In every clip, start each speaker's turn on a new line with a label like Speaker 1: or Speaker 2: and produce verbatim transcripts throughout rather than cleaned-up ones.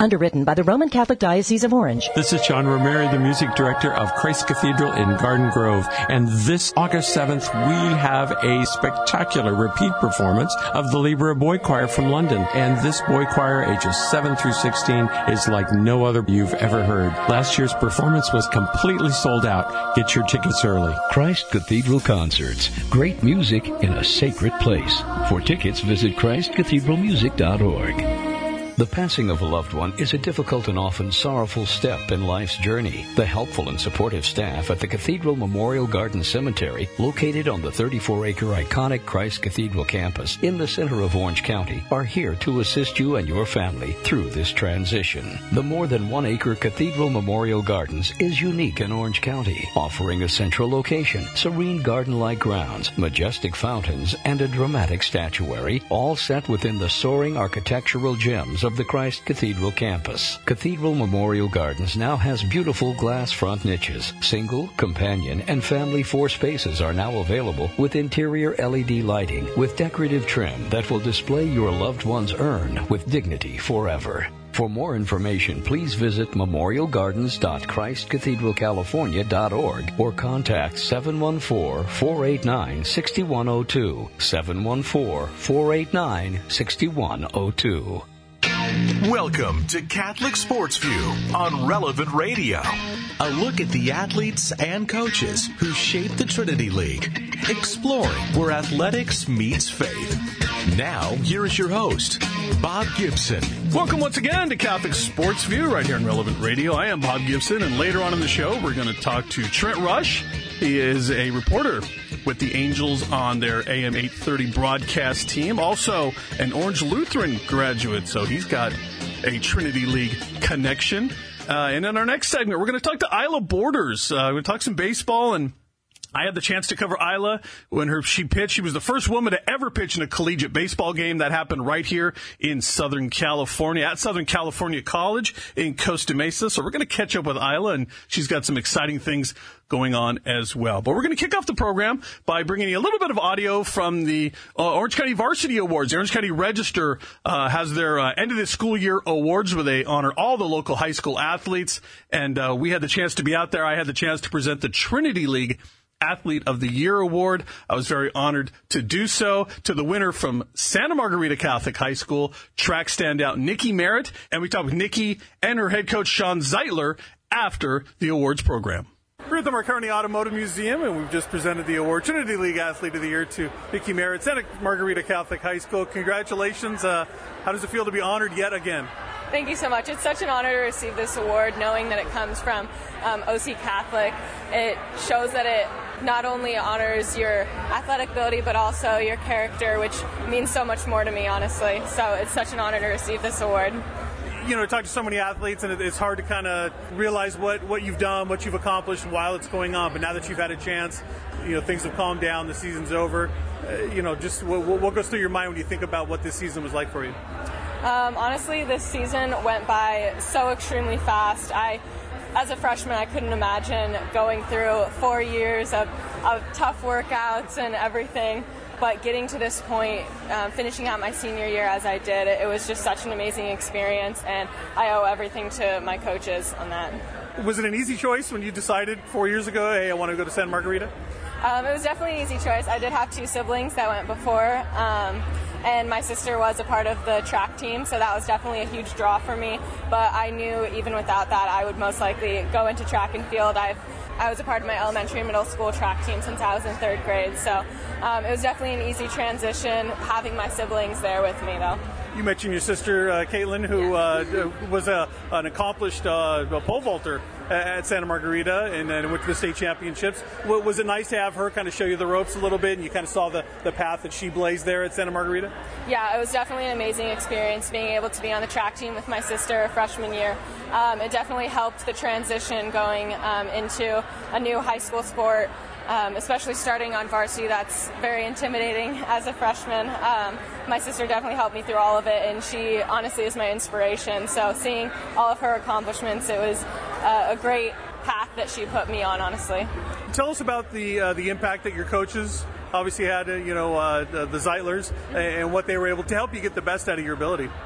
Speaker 1: Underwritten by the Roman Catholic Diocese of Orange.
Speaker 2: This is John Romero, the music director of Christ Cathedral in Garden Grove. And this August seventh, we have a spectacular repeat performance of the Libra Boy Choir from London. And this boy choir, ages seven through sixteen, is like no other you've ever heard. Last year's performance was completely sold out. Get your tickets early.
Speaker 3: Christ Cathedral Concerts. Great music in a sacred place. For tickets, visit christ cathedral music dot org. The passing of a loved one is a difficult and often sorrowful step in life's journey. The helpful and supportive staff at the Cathedral Memorial Garden Cemetery, located on the thirty-four acre iconic Christ Cathedral campus in the center of Orange County, are here to assist you and your family through this transition. The more than one acre Cathedral Memorial Gardens is unique in Orange County, offering a central location, serene garden-like grounds, majestic fountains, and a dramatic statuary, all set within the soaring architectural gems of the Christ Cathedral campus. Cathedral Memorial Gardens now has beautiful glass front niches. Single, companion, and family four spaces are now available with interior L E D lighting with decorative trim that will display your loved one's urn with dignity forever. For more information, please visit memorial gardens dot christ cathedral california dot org or contact seven one four, four eight nine, six one zero two, seven one four, four eight nine, six one zero two.
Speaker 4: Welcome to Catholic Sports View on Relevant Radio. A look at the athletes and coaches who shape the Trinity League, exploring where athletics meets faith. Now, here is your host, Bob Gibson.
Speaker 5: Welcome once again to Catholic Sports View right here on Relevant Radio. I am Bob Gibson, and later on in the show, we're going to talk to Trent Rush. He is a reporter with the Angels on their A M eight thirty broadcast team. Also, an Orange Lutheran graduate, so he's got a Trinity League connection. Uh, and in our next segment, we're going to talk to Isla Borders. Uh, we're going to talk some baseball, and I had the chance to cover Isla when her she pitched. She was the first woman to ever pitch in a collegiate baseball game. That happened right here in Southern California, at Southern California College in Costa Mesa. So we're going to catch up with Isla, and she's got some exciting things going on as well. But we're going to kick off the program by bringing you a little bit of audio from the uh, Orange County Varsity Awards. The Orange County Register uh, has their uh, end of the school year awards where they honor all the local high school athletes. And uh, we had the chance to be out there. I had the chance to present the Trinity League Athlete of the Year Award. I was very honored to do so to the winner from Santa Margarita Catholic High School, track standout Nikki Merritt. And we talked with Nikki and her head coach, Sean Zeitler, after the awards program. We're at the Marconi Automotive Museum, and we've just presented the award, Trinity League Athlete of the Year, to Nikki Merritt, Santa Margarita Catholic High School. Congratulations. Uh, how does it feel to be honored yet again?
Speaker 6: Thank you so much. It's such an honor to receive this award, knowing that it comes from um, O C Catholic. It shows that it not only honors your athletic ability, but also your character, which means so much more to me, honestly. So it's such an honor to receive this award.
Speaker 5: You know, talk to so many athletes, and it's hard to kind of realize what, what you've done, what you've accomplished while it's going on. But now that you've had a chance, you know, things have calmed down, the season's over. Uh, you know, just what, what goes through your mind when you think about what this season was like for you?
Speaker 6: Um, honestly, this season went by so extremely fast. I, as a freshman, I couldn't imagine going through four years of, of tough workouts and everything. But getting to this point, um, finishing out my senior year as I did, it, it was just such an amazing experience, and I owe everything to my coaches on that.
Speaker 5: Was it an easy choice when you decided four years ago, hey, I want to go to Santa Margarita?
Speaker 6: Um, it was definitely an easy choice. I did have two siblings that went before, um, and my sister was a part of the track team, so that was definitely a huge draw for me. But I knew even without that, I would most likely go into track and field. I've I was a part of my elementary and middle school track team since I was in third grade, so um, it was definitely an easy transition having my siblings there with me, though.
Speaker 5: You mentioned your sister, uh, Caitlin, who uh, was a, an accomplished uh, pole vaulter at Santa Margarita and then went to the state championships. Was it nice to have her kind of show you the ropes a little bit, and you kind of saw the, the path that she blazed there at Santa Margarita?
Speaker 6: Yeah, it was definitely an amazing experience being able to be on the track team with my sister freshman year. Um, it definitely helped the transition going um, into a new high school sport. Um, especially starting on varsity, that's very intimidating as a freshman. Um, my sister definitely helped me through all of it, and she honestly is my inspiration. So seeing all of her accomplishments, it was uh, a great path that she put me on, honestly.
Speaker 5: Tell us about the uh, the impact that your coaches obviously had, uh, you know, uh, the, the Zeitlers, and what they were able to help you get the best out of your ability.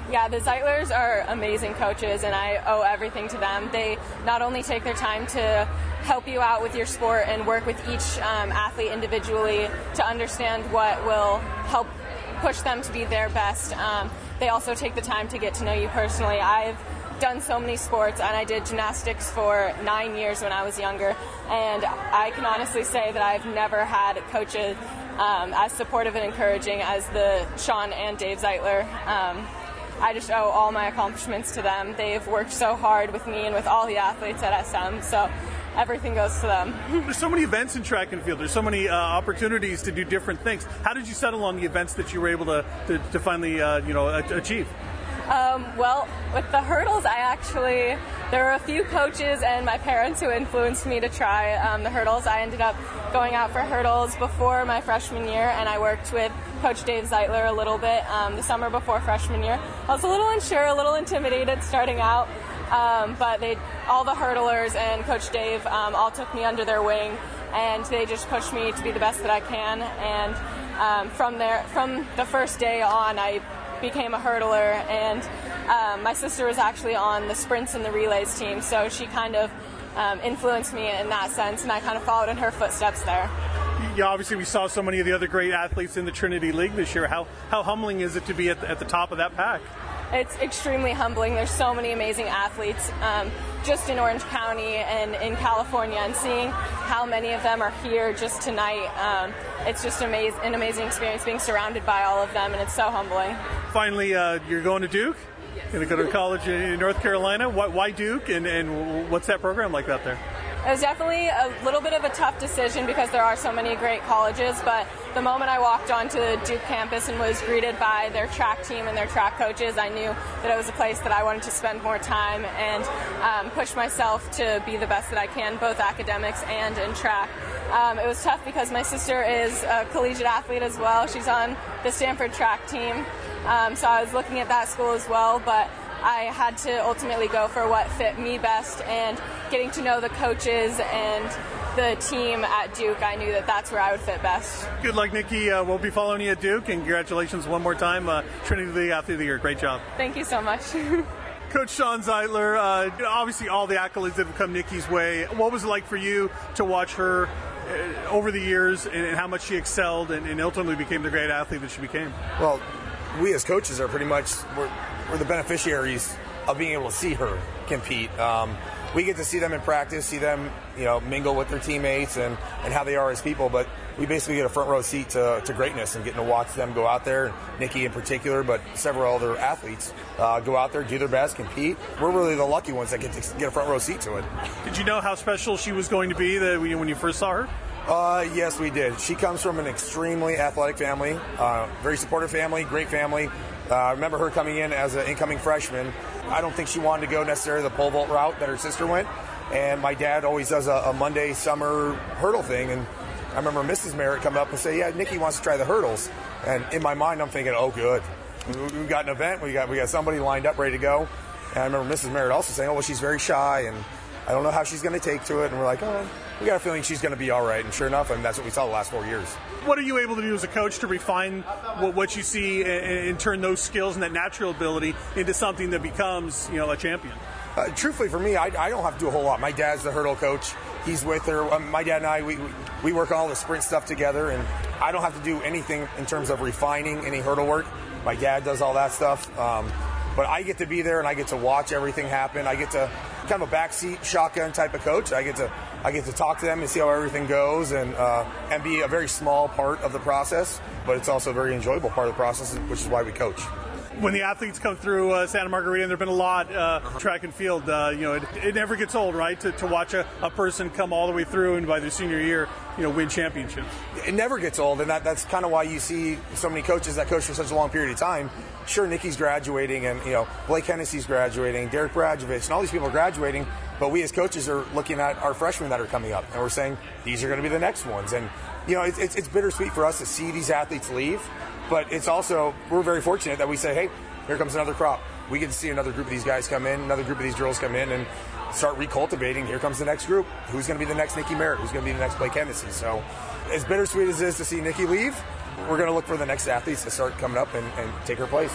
Speaker 6: Yeah, the Zeitlers are amazing coaches, and I owe everything to them. They not only take their time to help you out with your sport and work with each um, athlete individually to understand what will help push them to be their best, um, they also take the time to get to know you personally. I've done so many sports, and I did gymnastics for nine years when I was younger, and I can honestly say that I've never had coaches um, as supportive and encouraging as the Sean and Dave Zeitler. Um, I just owe all my accomplishments to them. They've worked so hard with me and with all the athletes at S M, so everything goes to them.
Speaker 5: There's so many events in track and field. There's so many uh, opportunities to do different things. How did you settle on the events that you were able to, to, to finally uh, you know, achieve?
Speaker 6: Um, well, with the hurdles, I actually, there were a few coaches and my parents who influenced me to try um, the hurdles. I ended up going out for hurdles before my freshman year, and I worked with Coach Dave Zeitler a little bit um, the summer before freshman year. I was a little unsure, a little intimidated starting out, um, but they, all the hurdlers and Coach Dave um, all took me under their wing, and they just pushed me to be the best that I can. And um, from there, from the first day on, I became a hurdler, and um, my sister was actually on the sprints and the relays team, so she kind of um, influenced me in that sense, and I kind of followed in her footsteps there.
Speaker 5: Yeah, obviously we saw so many of the other great athletes in the Trinity League this year. How how humbling is it to be at the, at the top of that pack?
Speaker 6: It's extremely humbling. There's so many amazing athletes um, just in Orange County and in California, and seeing how many of them are here just tonight, um, it's just amaz- an amazing experience being surrounded by all of them, and it's so humbling.
Speaker 5: Finally, uh, you're going to Duke? You're going to go to college in North Carolina? Why, why Duke, and, and what's that program like out there?
Speaker 6: It was definitely a little bit of a tough decision because there are so many great colleges, but the moment I walked onto the Duke campus and was greeted by their track team and their track coaches, I knew that it was a place that I wanted to spend more time and um, push myself to be the best that I can, both academics and in track. Um, it was tough because my sister is a collegiate athlete as well. She's on the Stanford track team, um, so I was looking at that school as well, but I had to ultimately go for what fit me best, and getting to know the coaches and the team at Duke, I knew that that's where I would fit best.
Speaker 5: Good luck, Nikki. Uh, we'll be following you at Duke, and congratulations one more time. Uh, Trinity League Athlete of the Year. Great job.
Speaker 6: Thank you so much.
Speaker 5: Coach Sean Zeitler, uh, obviously all the accolades that have come Nikki's way. What was it like for you to watch her uh, over the years, and, and how much she excelled and, and ultimately became the great athlete that she became?
Speaker 7: Well, we as coaches are pretty much we're, we're the beneficiaries of being able to see her compete. Um, we get to see them in practice, see them, you know, mingle with their teammates and, and how they are as people. But we basically get a front row seat to, to greatness and getting to watch them go out there. Nikki in particular, but several other athletes uh, go out there, do their best, compete. We're really the lucky ones that get to get a front row seat to it.
Speaker 5: Did you know how special she was going to be that when you first saw her?
Speaker 7: Uh, yes, we did. She comes from an extremely athletic family, uh, very supportive family, great family. Uh, I remember her coming in as an incoming freshman. I don't think she wanted to go necessarily the pole vault route that her sister went. And my dad always does a, a Monday summer hurdle thing. And I remember Missus Merritt come up and say, yeah, Nikki wants to try the hurdles. And in my mind, I'm thinking, oh, good. We got an event. We got we got somebody lined up, ready to go. And I remember Missus Merritt also saying, oh, well, she's very shy, and I don't know how she's going to take to it. And we're like, oh, we got a feeling she's going to be all right. And sure enough, and that's what we saw the last four years.
Speaker 5: What are you able to do as a coach to refine what, what you see and, and turn those skills and that natural ability into something that becomes, you know, a champion?
Speaker 7: Uh, truthfully, for me, I, I don't have to do a whole lot. My dad's the hurdle coach. He's with her. Um, my dad and I, we, we work on all the sprint stuff together, and I don't have to do anything in terms of refining any hurdle work. My dad does all that stuff. Um, but I get to be there, and I get to watch everything happen. I get to kind of a backseat shotgun type of coach. I get to I get to talk to them and see how everything goes, and uh, and be a very small part of the process. But it's also a very enjoyable part of the process, which is why we coach.
Speaker 5: When the athletes come through uh, Santa Margarita, and there have been a lot, uh, track and field, uh, you know, it, it never gets old, right, to, to watch a, a person come all the way through and by their senior year, you know, win championships.
Speaker 7: It never gets old, and that, that's kind of why you see so many coaches that coach for such a long period of time. Sure, Nikki's graduating, and, you know, Blake Hennessy's graduating, Derek Bradjevich, and all these people are graduating, but we as coaches are looking at our freshmen that are coming up, and we're saying, these are going to be the next ones. And, you know, it's, it's, it's bittersweet for us to see these athletes leave, but it's also, we're very fortunate that we say, hey, here comes another crop. We get to see another group of these guys come in, another group of these girls come in, and start recultivating. Here comes the next group. Who's going to be the next Nikki Merritt? Who's going to be the next Blake Hennessy? So as bittersweet as it is to see Nikki leave, we're going to look for the next athletes to start coming up and, and take her place.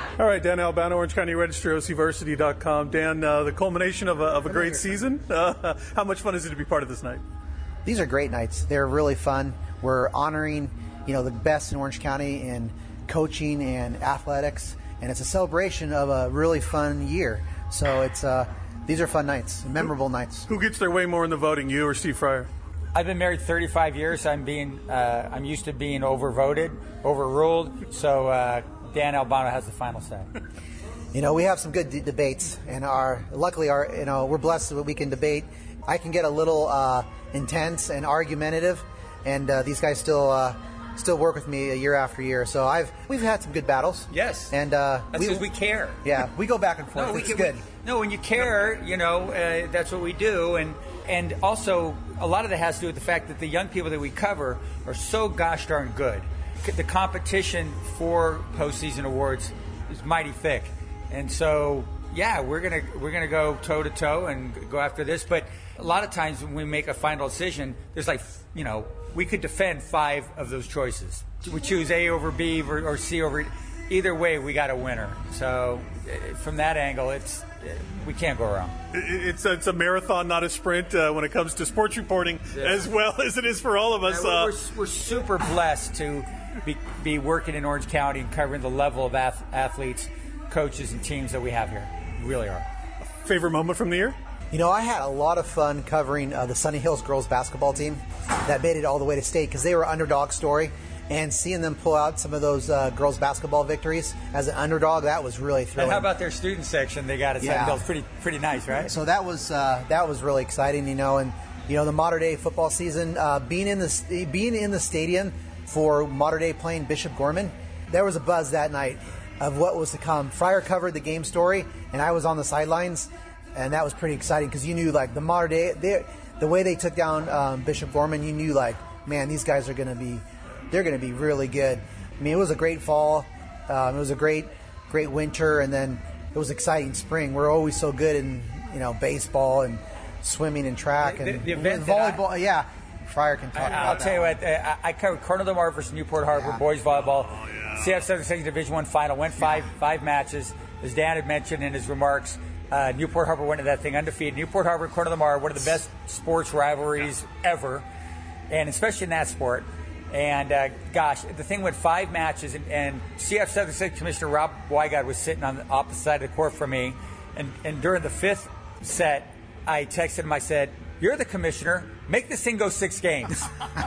Speaker 5: All right, Dan Albano, Orange County Register, O C Varsity dot com. Dan, uh, the culmination of a, of a great season. Uh, how much fun is it to be part of this night?
Speaker 8: These are great nights. They're really fun. We're honoring, you know, the best in Orange County in coaching and athletics, and it's a celebration of a really fun year. So it's uh, these are fun nights, memorable nights.
Speaker 5: Who gets their way more in the voting, you or Steve Fryer?
Speaker 9: I've been married thirty-five years. I'm being, uh, I'm used to being overvoted, overruled. So uh, Dan Albano has the final say.
Speaker 8: You know, we have some good d- debates, and our luckily, our you know, we're blessed that we can debate. I can get a little uh, intense and argumentative, and uh, these guys still uh, still work with me year after year. So I've we've had some good battles.
Speaker 9: Yes,
Speaker 8: and uh,
Speaker 9: that's because we, we care.
Speaker 8: Yeah, we go back and forth.
Speaker 9: No, we
Speaker 8: it's
Speaker 9: can,
Speaker 8: good.
Speaker 9: We, no, when you care, you know, uh, that's what we do, and and also a lot of that has to do with the fact that the young people that we cover are so gosh darn good. The competition for postseason awards is mighty thick, and so yeah, we're gonna we're gonna go toe to toe and go after this. But a lot of times when we make a final decision, there's like, you know, we could defend five of those choices. We choose A over B or, or C over. Either way, we got a winner. So from that angle, it's we can't go wrong.
Speaker 5: It's a, it's a marathon, not a sprint, uh, when it comes to sports reporting, yeah. as well as it is for all of us.
Speaker 9: Yeah, we're,
Speaker 5: uh,
Speaker 9: we're, we're super blessed to be, be working in Orange County and covering the level of ath- athletes, coaches, and teams that we have here. We really are.
Speaker 5: Favorite moment from the year?
Speaker 8: You know, I had a lot of fun covering uh, the Sunny Hills girls basketball team that made it all the way to state because they were an underdog story. And seeing them pull out some of those uh, girls basketball victories as an underdog, that was really thrilling.
Speaker 9: And how about their student section they got at Sunny Hills? Pretty, pretty nice, right?
Speaker 8: So that was uh, that was really exciting, you know. And you know, the modern day football season, uh, being in the being in the stadium for modern day playing Bishop Gorman, there was a buzz that night of what was to come. Fryer covered the game story, and I was on the sidelines, and that was pretty exciting because you knew like the modern day, they, the way they took down um, Bishop Gorman, you knew like, man, these guys are going to be. They're going to be really good. I mean, it was a great fall. Um, it was a great, great winter, and then it was exciting spring. We're always so good in, you know, baseball and swimming and track
Speaker 9: the,
Speaker 8: and
Speaker 9: the event
Speaker 8: volleyball.
Speaker 9: I,
Speaker 8: yeah, Fryer can talk
Speaker 9: I,
Speaker 8: about
Speaker 9: I'll
Speaker 8: that.
Speaker 9: tell you what. I, I covered Cornell Del Mar versus Newport Harbor
Speaker 8: yeah.
Speaker 9: boys volleyball.
Speaker 5: Oh, yeah.
Speaker 9: C F seventy-six Division One final. Went five yeah. five matches. As Dan had mentioned in his remarks, uh, Newport Harbor went into that thing undefeated. Newport Harbor, Cornell Del Mar, one of the best sports rivalries yeah. ever, and especially in that sport. And, uh, gosh, the thing went five matches, and, and C F seventy-six Commissioner Rob Wygod was sitting on the opposite side of the court from me. And, and during the fifth set, I texted him, I said, "You're the commissioner. Make this thing go six games."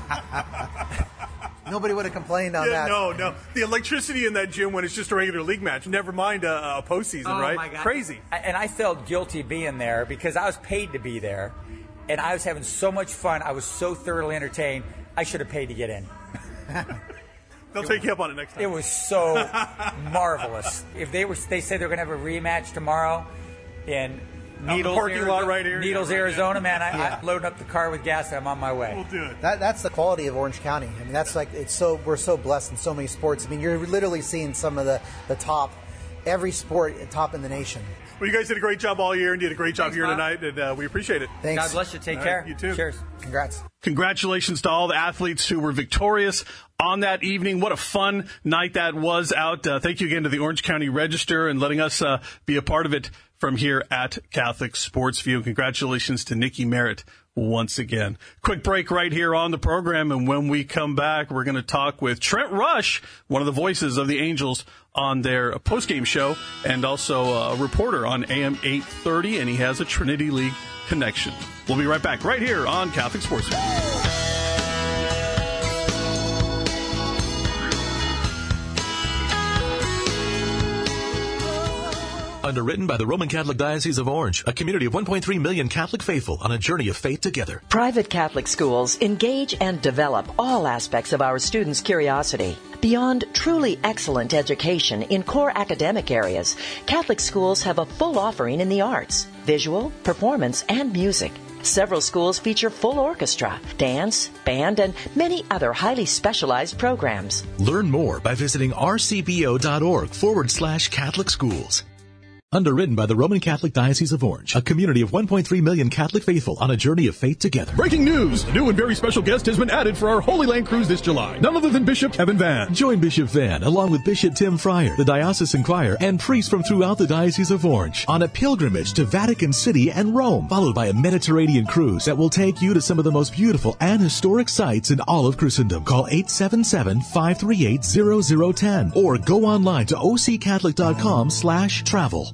Speaker 8: Nobody would have complained on
Speaker 5: yeah,
Speaker 8: that.
Speaker 5: No, no. The electricity in that gym when it's just a regular league match, never mind a, a postseason,
Speaker 9: oh,
Speaker 5: right?
Speaker 9: My God.
Speaker 5: Crazy.
Speaker 9: And I felt guilty being there because I was paid to be there, and I was having so much fun. I was so thoroughly entertained. I should have paid to get in.
Speaker 5: They'll
Speaker 9: it
Speaker 5: take
Speaker 9: was,
Speaker 5: you up on it next time.
Speaker 9: It was so marvelous. If they were, they said they're going to have a rematch tomorrow in Needles,
Speaker 5: parking
Speaker 9: Arizona,
Speaker 5: lot right here.
Speaker 9: Needles,
Speaker 5: yeah, right
Speaker 9: Arizona.
Speaker 5: now.
Speaker 9: Man, I,
Speaker 8: Yeah.
Speaker 9: I'm loading up the car with gas and I'm on my way.
Speaker 5: We'll do it.
Speaker 8: That, that's the quality of Orange County. I mean, that's like it's so we're so blessed in so many sports. I mean, you're literally seeing some of the, the top, every sport top in the nation.
Speaker 5: Well, you guys did a great job all year and did a great job
Speaker 9: Thanks,
Speaker 5: here
Speaker 9: Bob.
Speaker 5: tonight, and uh, we appreciate it.
Speaker 8: Thanks.
Speaker 9: God bless you. Take
Speaker 5: All
Speaker 9: care.
Speaker 5: right, you too.
Speaker 9: Cheers.
Speaker 8: Congrats.
Speaker 5: Congratulations to all the athletes who were victorious on that evening. What a fun night that was out. Uh, thank you again to the Orange County Register and letting us uh, be a part of it from here at Catholic Sports View. Congratulations to Nikki Merritt once again. Quick break right here on the program, and when we come back, we're going to talk with Trent Rush, one of the voices of the Angels on their postgame show, and also a reporter on A M eight thirty, and he has a Trinity League connection. We'll be right back right here on Catholic Sports View.
Speaker 4: Underwritten by the Roman Catholic Diocese of Orange, a community of one point three million Catholic faithful on a journey of faith together.
Speaker 1: Private Catholic schools engage and develop all aspects of our students' curiosity. Beyond truly excellent education in core academic areas, Catholic schools have a full offering in the arts, visual, performance, and music. Several schools feature full orchestra, dance, band, and many other highly specialized programs.
Speaker 4: Learn more by visiting rcbo.org forward slash Catholic schools.
Speaker 10: Underwritten by the Roman Catholic Diocese of Orange, a community of one point three million Catholic faithful on a journey of faith together.
Speaker 11: Breaking news! A new and very special guest has been added for our Holy Land Cruise this July. None other than Bishop Kevin Van.
Speaker 10: Join Bishop Van, along with Bishop Tim Fryer, the diocesan choir, and priests from throughout the Diocese of Orange on a pilgrimage to Vatican City and Rome, followed by a Mediterranean cruise that will take you to some of the most beautiful and historic sites in all of Christendom. Call eight seven seven, five three eight, zero zero one zero or go online to o c catholic dot com slash travel.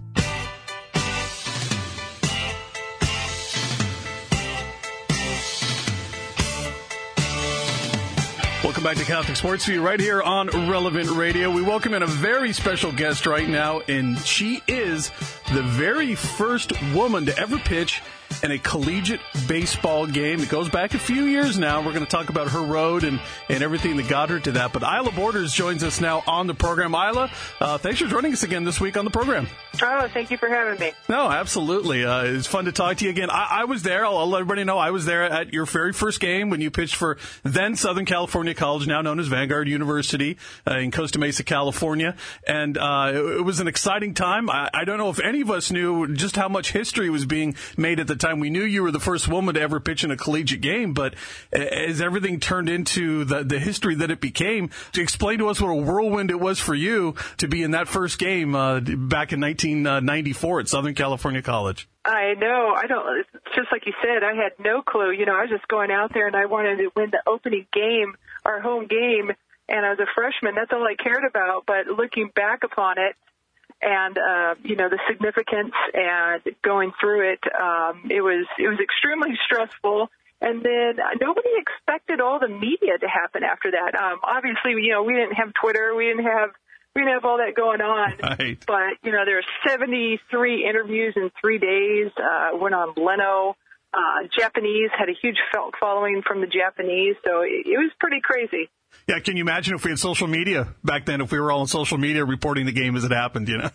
Speaker 5: Welcome back to Catholic Sports View right here on Relevant Radio. We welcome in a very special guest right now, and she is the very first woman to ever pitch in a collegiate baseball game. It goes back a few years now. We're going to talk about her road and, and everything that got her to that. But Isla Borders joins us now on the program. Isla, uh, thanks for joining us again this week on the program.
Speaker 12: Oh, thank you for having me.
Speaker 5: No, absolutely. Uh, it's fun to talk to you again. I, I was there. I'll, I'll let everybody know I was there at your very first game when you pitched for then Southern California College, now known as Vanguard University uh, in Costa Mesa, California. And uh, it, it was an exciting time. I, I don't know if any of us knew just how much history was being made at the time. We knew you were the first woman to ever pitch in a collegiate game, but as everything turned into the, the history that it became, to explain to us what a whirlwind it was for you to be in that first game uh, back in nineteen ninety-four at Southern California College.
Speaker 12: I know. I don't. It's just like you said, I had no clue. You know, I was just going out there and I wanted to win the opening game, our home game, and I was a freshman. That's all I cared about. But looking back upon it, and, uh, you know, the significance and going through it, um, it was it was extremely stressful. And then nobody expected all the media to happen after that. Um, obviously, you know, we didn't have Twitter. We didn't have we didn't have all that going on.
Speaker 5: Right.
Speaker 12: But, you know, there were seventy-three interviews in three days. Uh, went on Leno. Uh, Japanese had a huge following from the Japanese. So it, it was pretty crazy.
Speaker 5: Yeah, can you imagine if we had social media back then, if we were all on social media reporting the game as it happened, you know?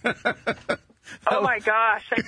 Speaker 12: Oh, my gosh, I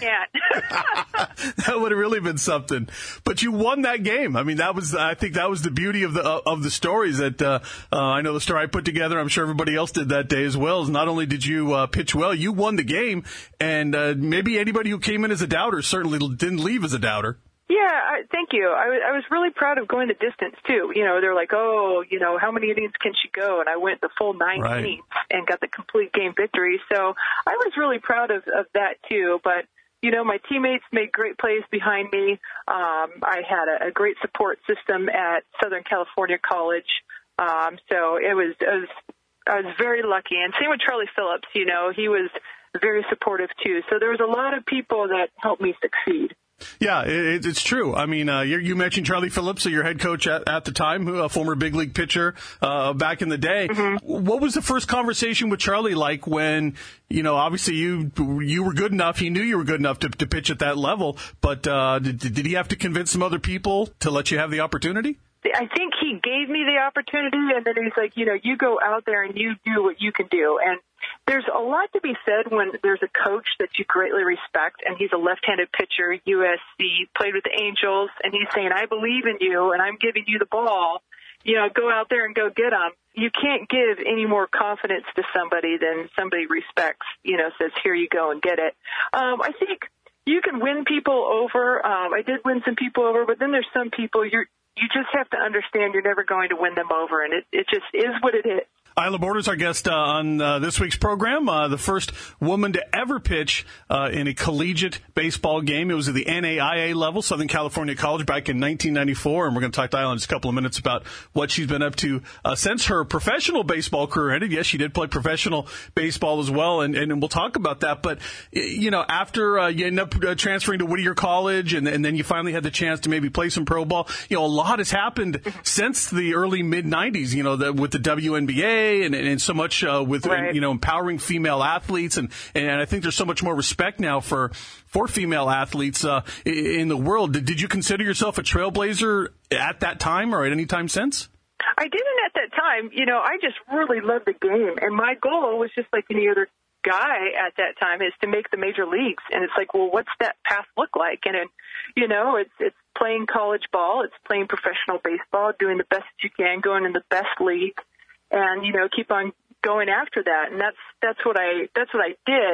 Speaker 12: can't.
Speaker 5: That would have really been something. But you won that game. I mean, that was, I think that was the beauty of the of the stories that uh, uh, I know the story I put together. I'm sure everybody else did that day as well. Is not only did you uh, pitch well, you won the game. And uh, maybe anybody who came in as a doubter certainly didn't leave as a doubter.
Speaker 12: Yeah, I, thank you. I, I was really proud of going the distance, too. You know, they're like, oh, you know, how many innings can she go? And I went the full nine
Speaker 5: right.
Speaker 12: innings and got the complete game victory. So I was really proud of, of that, too. But, you know, my teammates made great plays behind me. Um, I had a, a great support system at Southern California College. Um, so it was, it was, I was very lucky. And same with Charlie Phillips, you know, he was very supportive, too. So there was a lot of people that helped me succeed.
Speaker 5: Yeah, it, it's true. I mean, uh, you, you mentioned Charlie Phillips, your head coach at, at the time, a former big league pitcher uh, back in the day. Mm-hmm. What was the first conversation with Charlie like when, you know, obviously you you were good enough, he knew you were good enough to, to pitch at that level, but uh, did, did he have to convince some other people to let you have the opportunity?
Speaker 12: I think he gave me the opportunity, and then he's like, you know, you go out there and you do what you can do. And there's a lot to be said when there's a coach that you greatly respect, and he's a left-handed pitcher, U S C, played with the Angels, and he's saying, I believe in you, and I'm giving you the ball. You know, go out there and go get them. You can't give any more confidence to somebody than somebody respects, you know, says, here you go and get it. Um, I think you can win people over. Um, I did win some people over, but then there's some people you're You just have to understand you're never going to win them over, and it, it just is what it is.
Speaker 5: Isla Borders, our guest uh, on uh, this week's program, uh, the first woman to ever pitch uh, in a collegiate baseball game. It was at the N A I A level, Southern California College, back in nineteen ninety-four. And we're going to talk to Isla in just a couple of minutes about what she's been up to uh, since her professional baseball career ended. Yes, she did play professional baseball as well, and, and we'll talk about that. But, you know, after uh, you end up uh, transferring to Whittier College, and, and then you finally had the chance to maybe play some pro ball, you know, a lot has happened since the early mid-nineties, you know, the, with the W N B A. And, and so much uh, with right. you know empowering female athletes, and, and I think there's so much more respect now for for female athletes uh, in the world. Did, did you consider yourself a trailblazer at that time or at any time since?
Speaker 12: I didn't at that time. You know, I just really loved the game, and my goal was just like any other guy at that time is to make the major leagues. And it's like, well, what's that path look like? And it, you know, it's it's playing college ball, it's playing professional baseball, doing the best you can, going in the best league. And, you know, keep on going after that. And that's, that's what I, that's what I did.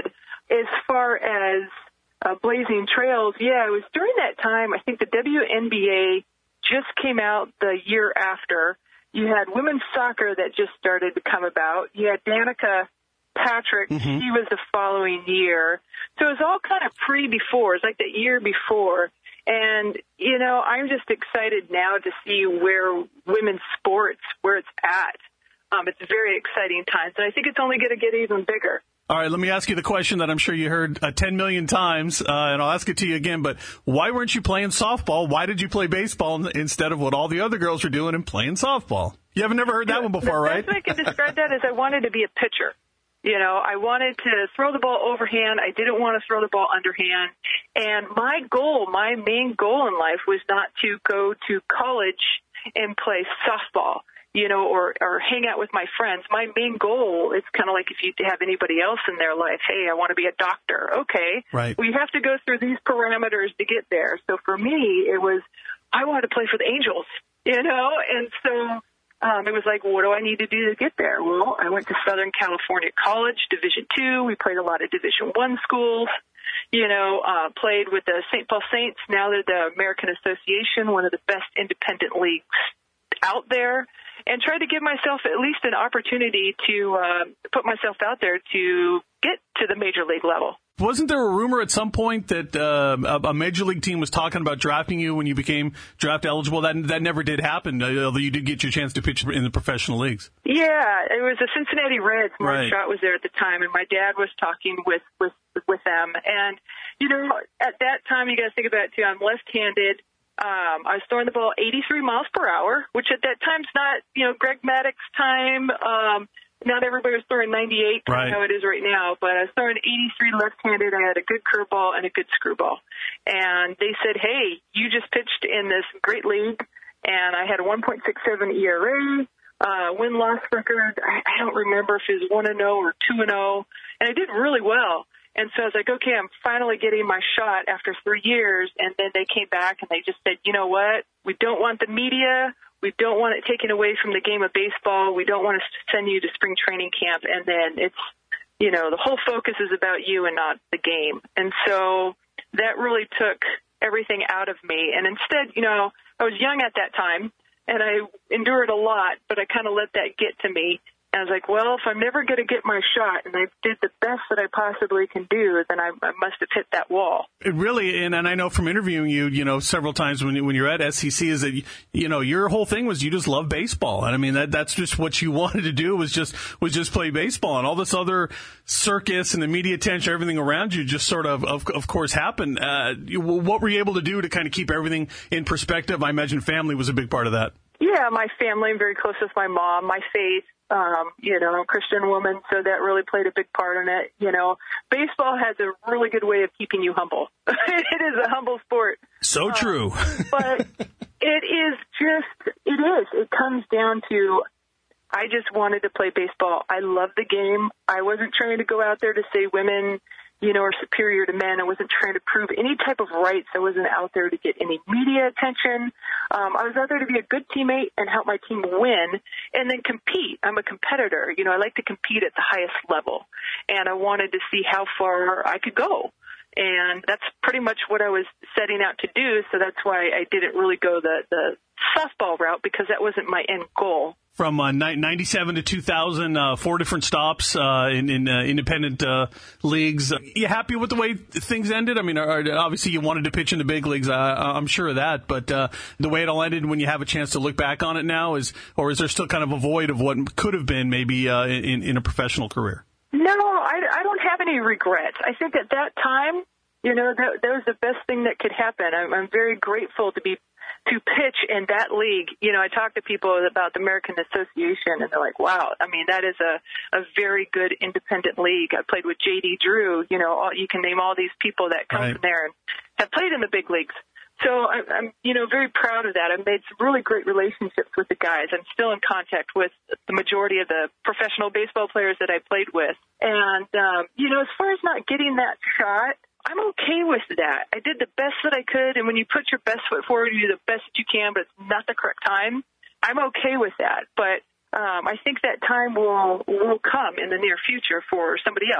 Speaker 12: as far as uh, blazing trails, yeah, it was during that time. I think the W N B A just came out the year after. You had women's soccer that just started to come about. You had Danica Patrick. Mm-hmm. She was the following year. So it was all kind of pre-before. It's like the year before. And, you know, I'm just excited now to see where women's sports, where it's at. Um, it's very exciting times. And I think it's only going to get even bigger.
Speaker 5: All right, let me ask you the question that I'm sure you heard uh, ten million times, uh, and I'll ask it to you again. But why weren't you playing softball? Why did you play baseball instead of what all the other girls were doing and playing softball? You haven't never heard that one before, right?
Speaker 12: The best way I can describe that is I wanted to be a pitcher. You know, I wanted to throw the ball overhand. I didn't want to throw the ball underhand. And my goal, my main goal in life was not to go to college and play softball, you know, or, or hang out with my friends. My main goal is kind of like if you have anybody else in their life, hey, I want to be a doctor. Okay.
Speaker 5: Right.
Speaker 12: We have to go through these parameters to get there. So for me, it was, I wanted to play for the Angels, you know, and so Um, it was like, what do I need to do to get there? Well, I went to Southern California College, Division two. We played a lot of Division one schools, you know, uh, played with the Saint Paul Saints. Now they're the American Association, one of the best independent leagues out there, and tried to give myself at least an opportunity to uh, put myself out there to get to the major league level.
Speaker 5: Wasn't there a rumor at some point that uh, a major league team was talking about drafting you when you became draft eligible? That that never did happen, although you did get your chance to pitch in the professional leagues.
Speaker 12: Yeah, it was the Cincinnati Reds. Mark
Speaker 5: Right.
Speaker 12: Trott was there at the time, and my dad was talking with, with, with them. And, you know, at that time, you got to think about it, too, I'm left-handed. Um, I was throwing the ball eighty-three miles per hour, which at that time's not, you know, Greg Maddox's time. Um, not everybody was throwing ninety-eight,
Speaker 5: right.
Speaker 12: how it is right now, but I was throwing eighty-three left-handed. I had a good curveball and a good screwball. And they said, hey, you just pitched in this great league, and I had a one point six seven E R A, uh, win-loss record. I, I don't remember if it was one and oh or two and oh, and I did really well. And so I was like, okay, I'm finally getting my shot after three years. And then they came back and they just said, you know what? We don't want the media. We don't want it taken away from the game of baseball. We don't want to send you to spring training camp. And then it's, you know, the whole focus is about you and not the game. And so that really took everything out of me. And instead, you know, I was young at that time and I endured a lot, but I kind of let that get to me. And I was like, well, if I'm never going to get my shot and I did the best that I possibly can do, then I, I must have hit that wall.
Speaker 5: It really, and, and I know from interviewing you, you know, several times when, when you're at S E C is that, you know, your whole thing was you just love baseball. And I mean, that that's just what you wanted to do was just, was just play baseball. And all this other circus and the media attention, everything around you just sort of, of, of course, happened. Uh, what were you able to do to kind of keep everything in perspective? I imagine family was a big part of that.
Speaker 12: Yeah, my family. I'm very close with my mom, my faith. Um, you know, I'm a Christian woman, so that really played a big part in it. You know, baseball has a really good way of keeping you humble. It is a humble sport.
Speaker 5: So um, true.
Speaker 12: But it is just, it is. It comes down to, I just wanted to play baseball. I love the game. I wasn't trying to go out there to say women, you know, are superior to men. I wasn't trying to prove any type of rights. I wasn't out there to get any media attention. Um, I was out there to be a good teammate and help my team win and then compete. I'm a competitor. You know, I like to compete at the highest level. And I wanted to see how far I could go. And that's pretty much what I was setting out to do. So that's why I didn't really go the, the softball route because that wasn't my end goal.
Speaker 5: From uh, ninety-seven to two thousand, uh, four different stops uh, in, in uh, independent uh, leagues. You happy with the way things ended? I mean, obviously you wanted to pitch in the big leagues. Uh, I'm sure of that. But uh, the way it all ended, when you have a chance to look back on it now, is or is there still kind of a void of what could have been maybe uh, in, in a professional career?
Speaker 12: No, I, I don't have any regrets. I think at that time, you know, that, that was the best thing that could happen. I'm, I'm very grateful to be to pitch in that league. You know, I talk to people about the American Association, and they're like, wow, I mean, that is a, a very good independent league. I played with J D Drew. You know, all, you can name all these people that come
Speaker 5: right.
Speaker 12: from there and have played in the big leagues. So I'm, I'm, you know, very proud of that. I've made some really great relationships with the guys. I'm still in contact with the majority of the professional baseball players that I played with. And, um, you know, as far as not getting that shot, I'm okay with that. I did the best that I could, and when you put your best foot forward, you do the best that you can, but it's not the correct time, I'm okay with that. But um, I think that time will will come in the near future for somebody else.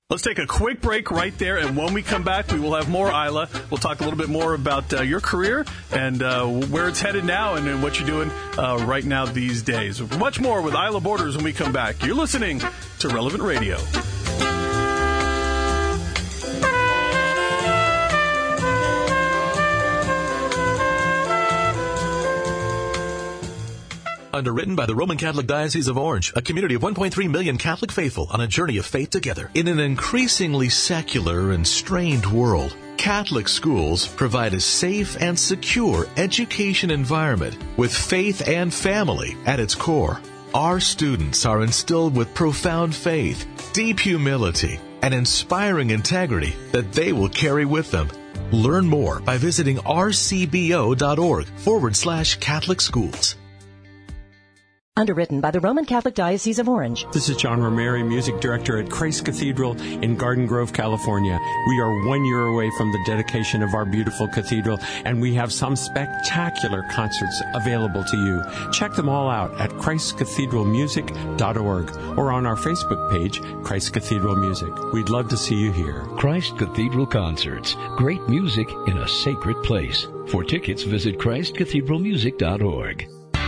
Speaker 5: Let's take a quick break right there, and when we come back, we will have more Isla. We'll talk a little bit more about uh, your career and uh, where it's headed now and, and what you're doing uh, right now these days. Much more with Isla Borders when we come back. You're listening to Relevant Radio.
Speaker 10: Underwritten by the Roman Catholic Diocese of Orange, a community of one point three million Catholic faithful on a journey of faith together. In an increasingly secular and strained world, Catholic schools provide a safe and secure education environment with faith and family at its core. Our students are instilled with profound faith, deep humility, and inspiring integrity that they will carry with them. Learn more by visiting rcbo.org forward slash Catholic schools.
Speaker 1: Underwritten by the Roman Catholic Diocese of Orange.
Speaker 2: This is John Romeri, Music Director at Christ Cathedral in Garden Grove, California. We are one year away from the dedication of our beautiful cathedral, and we have some spectacular concerts available to you. Check them all out at christ cathedral music dot org or on our Facebook page, Christ Cathedral Music. We'd love to see you here.
Speaker 3: Christ Cathedral Concerts. Great music in a sacred place. For tickets, visit christ cathedral music dot org.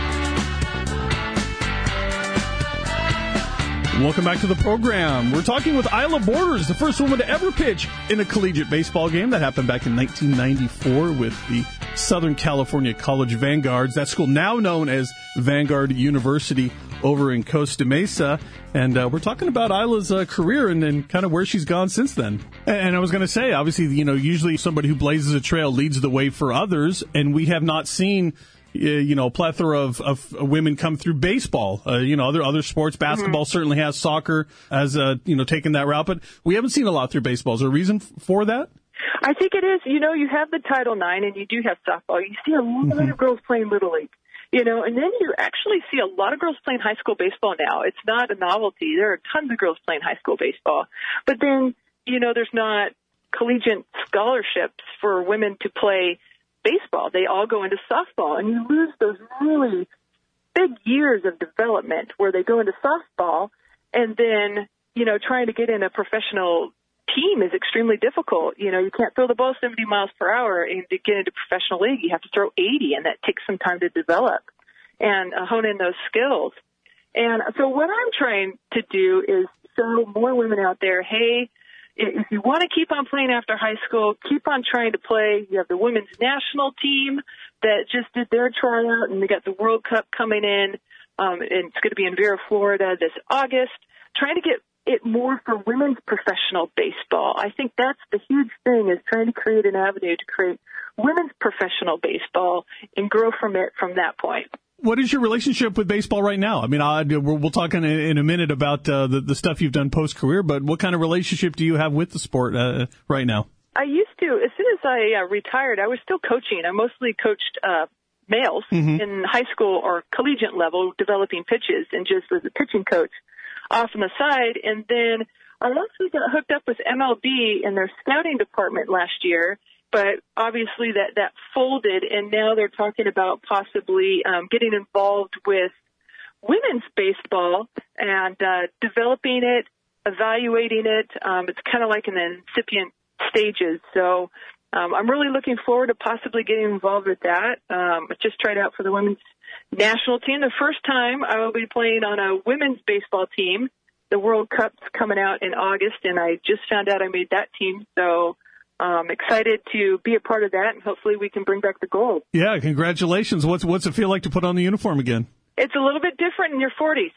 Speaker 5: Welcome back to the program. We're talking with Isla Borders, the first woman to ever pitch in a collegiate baseball game. That happened back in nineteen ninety-four with the Southern California College Vanguards. That school now known as Vanguard University over in Costa Mesa. And uh, we're talking about Isla's uh, career and, and kind of where she's gone since then. And, and I was going to say, obviously, you know, usually somebody who blazes a trail leads the way for others. And we have not seen you know, a plethora of, of women come through baseball. Uh, you know, other other sports, basketball mm-hmm. certainly has, soccer has, uh, you know, taken that route, but we haven't seen a lot through baseball. Is there a reason f- for that?
Speaker 12: I think it is. You know, you have the Title nine and you do have softball. You see a lot mm-hmm. of girls playing Little League, you know, and then you actually see a lot of girls playing high school baseball now. It's not a novelty. There are tons of girls playing high school baseball. But then, you know, there's not collegiate scholarships for women to play baseball. They all go into softball, and you lose those really big years of development where they go into softball, and then, you know, trying to get in a professional team is extremely difficult. You know, you can't throw the ball seventy miles per hour, and to get into professional league, you have to throw eighty, and that takes some time to develop and uh, hone in those skills. And so what I'm trying to do is show more women out there, hey, if you want to keep on playing after high school, keep on trying to play. You have the women's national team that just did their tryout, and they got the World Cup coming in, um, and it's going to be in Vera, Florida this August. Trying to get it more for women's professional baseball. I think that's the huge thing, is trying to create an avenue to create women's professional baseball and grow from it from that point.
Speaker 5: What is your relationship with baseball right now? I mean, I, we'll talk in a, in a minute about uh, the, the stuff you've done post-career, but what kind of relationship do you have with the sport uh, right now?
Speaker 12: I used to. As soon as I uh, retired, I was still coaching. I mostly coached uh, males mm-hmm. in high school or collegiate level, developing pitches, and just as a pitching coach off on the side. And then I also got hooked up with M L B in their scouting department last year. But obviously that, that folded, and now they're talking about possibly um, getting involved with women's baseball and uh, developing it, evaluating it. Um, it's kind of like in the incipient stages. So um, I'm really looking forward to possibly getting involved with that. Um, I just tried out for the women's national team. The first time I will be playing on a women's baseball team. The World Cup's coming out in August, and I just found out I made that team. So Um, excited to be a part of that, and hopefully we can bring back the gold.
Speaker 5: Yeah, congratulations. What's what's it feel like to put on the uniform again?
Speaker 12: It's a little bit different in your forties,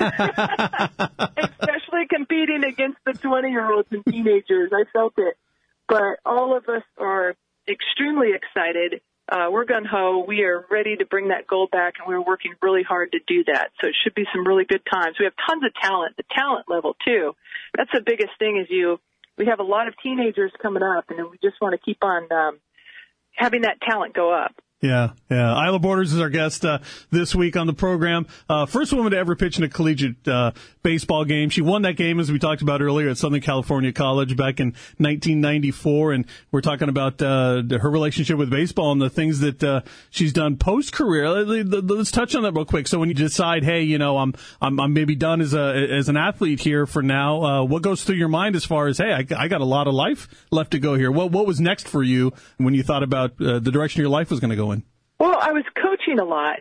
Speaker 12: especially competing against the twenty-year-olds and teenagers. I felt it. But all of us are extremely excited. Uh, we're gung-ho. We are ready to bring that gold back, and we're working really hard to do that. So it should be some really good times. We have tons of talent, the talent level, too. That's the biggest thing is you – we have a lot of teenagers coming up, and we just want to keep on um, having that talent go up.
Speaker 5: Yeah, yeah. Isla Borders is our guest uh, this week on the program. Uh, first woman to ever pitch in a collegiate uh, baseball game. She won that game, as we talked about earlier, at Southern California College back in nineteen ninety-four. And we're talking about uh, her relationship with baseball and the things that uh, she's done post-career. Let's touch on that real quick. So when you decide, hey, you know, I'm I'm, I'm maybe done as a as an athlete here for now, uh, what goes through your mind as far as, hey, I, I got a lot of life left to go here? What what was next for you when you thought about uh, the direction your life was going to go in?
Speaker 12: Well, I was coaching a lot,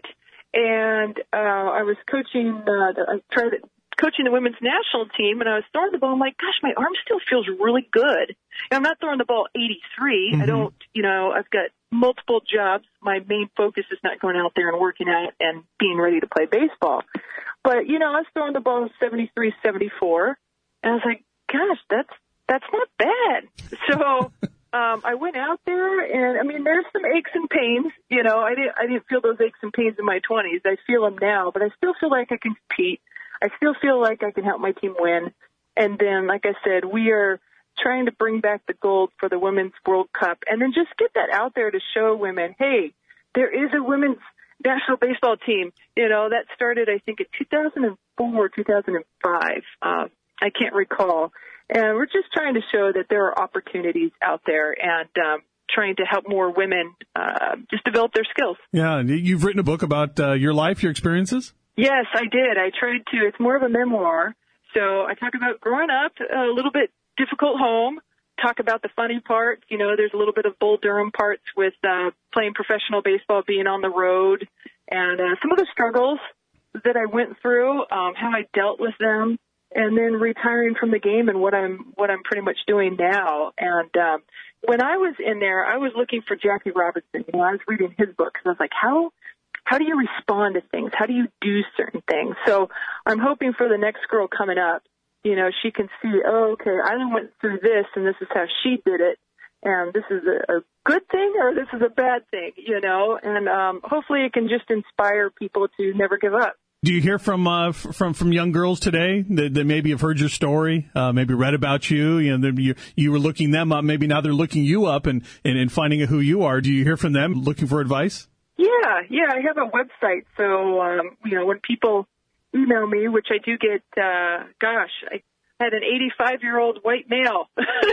Speaker 12: and uh, I was coaching, uh, the, I tried coaching the women's national team, and I was throwing the ball. I'm like, gosh, my arm still feels really good. And I'm not throwing the ball eighty-three. Mm-hmm. I don't, you know, I've got multiple jobs. My main focus is not going out there and working out and being ready to play baseball. But, you know, I was throwing the ball seventy-three, seventy-four, and I was like, gosh, that's that's not bad. So Um, I went out there, and I mean, there's some aches and pains. You know, I didn't, I didn't feel those aches and pains in my twenties. I feel them now, but I still feel like I can compete. I still feel like I can help my team win. And then, like I said, we are trying to bring back the gold for the Women's World Cup, and then just get that out there to show women, hey, there is a women's national baseball team. You know, that started, I think, in two thousand four, two thousand five. Uh, I can't recall. And we're just trying to show that there are opportunities out there and um, trying to help more women uh, just develop their skills.
Speaker 5: Yeah, you've written a book about uh, your life, your experiences?
Speaker 12: Yes, I did. I tried to. It's more of a memoir. So I talk about growing up, a little bit difficult home, talk about the funny parts. You know, there's a little bit of Bull Durham parts with uh, playing professional baseball, being on the road, and uh, some of the struggles that I went through, um, how I dealt with them. And then retiring from the game and what I'm what I'm pretty much doing now. And um, when I was in there, I was looking for Jackie Robinson. You know, I was reading his book because I was like, how how do you respond to things? How do you do certain things? So I'm hoping for the next girl coming up, you know, she can see, oh, okay, I went through this, and this is how she did it, and this is a, a good thing or this is a bad thing, you know. And um, hopefully it can just inspire people to never give up.
Speaker 5: Do you hear from uh, from from young girls today that, that maybe have heard your story, uh, maybe read about you? You know, you you were looking them up. Maybe now they're looking you up and, and, and finding out who you are. Do you hear from them looking for advice?
Speaker 12: Yeah, yeah. I have a website, so um, you know, when people email me, which I do get, uh, gosh, I had an eighty-five-year-old white male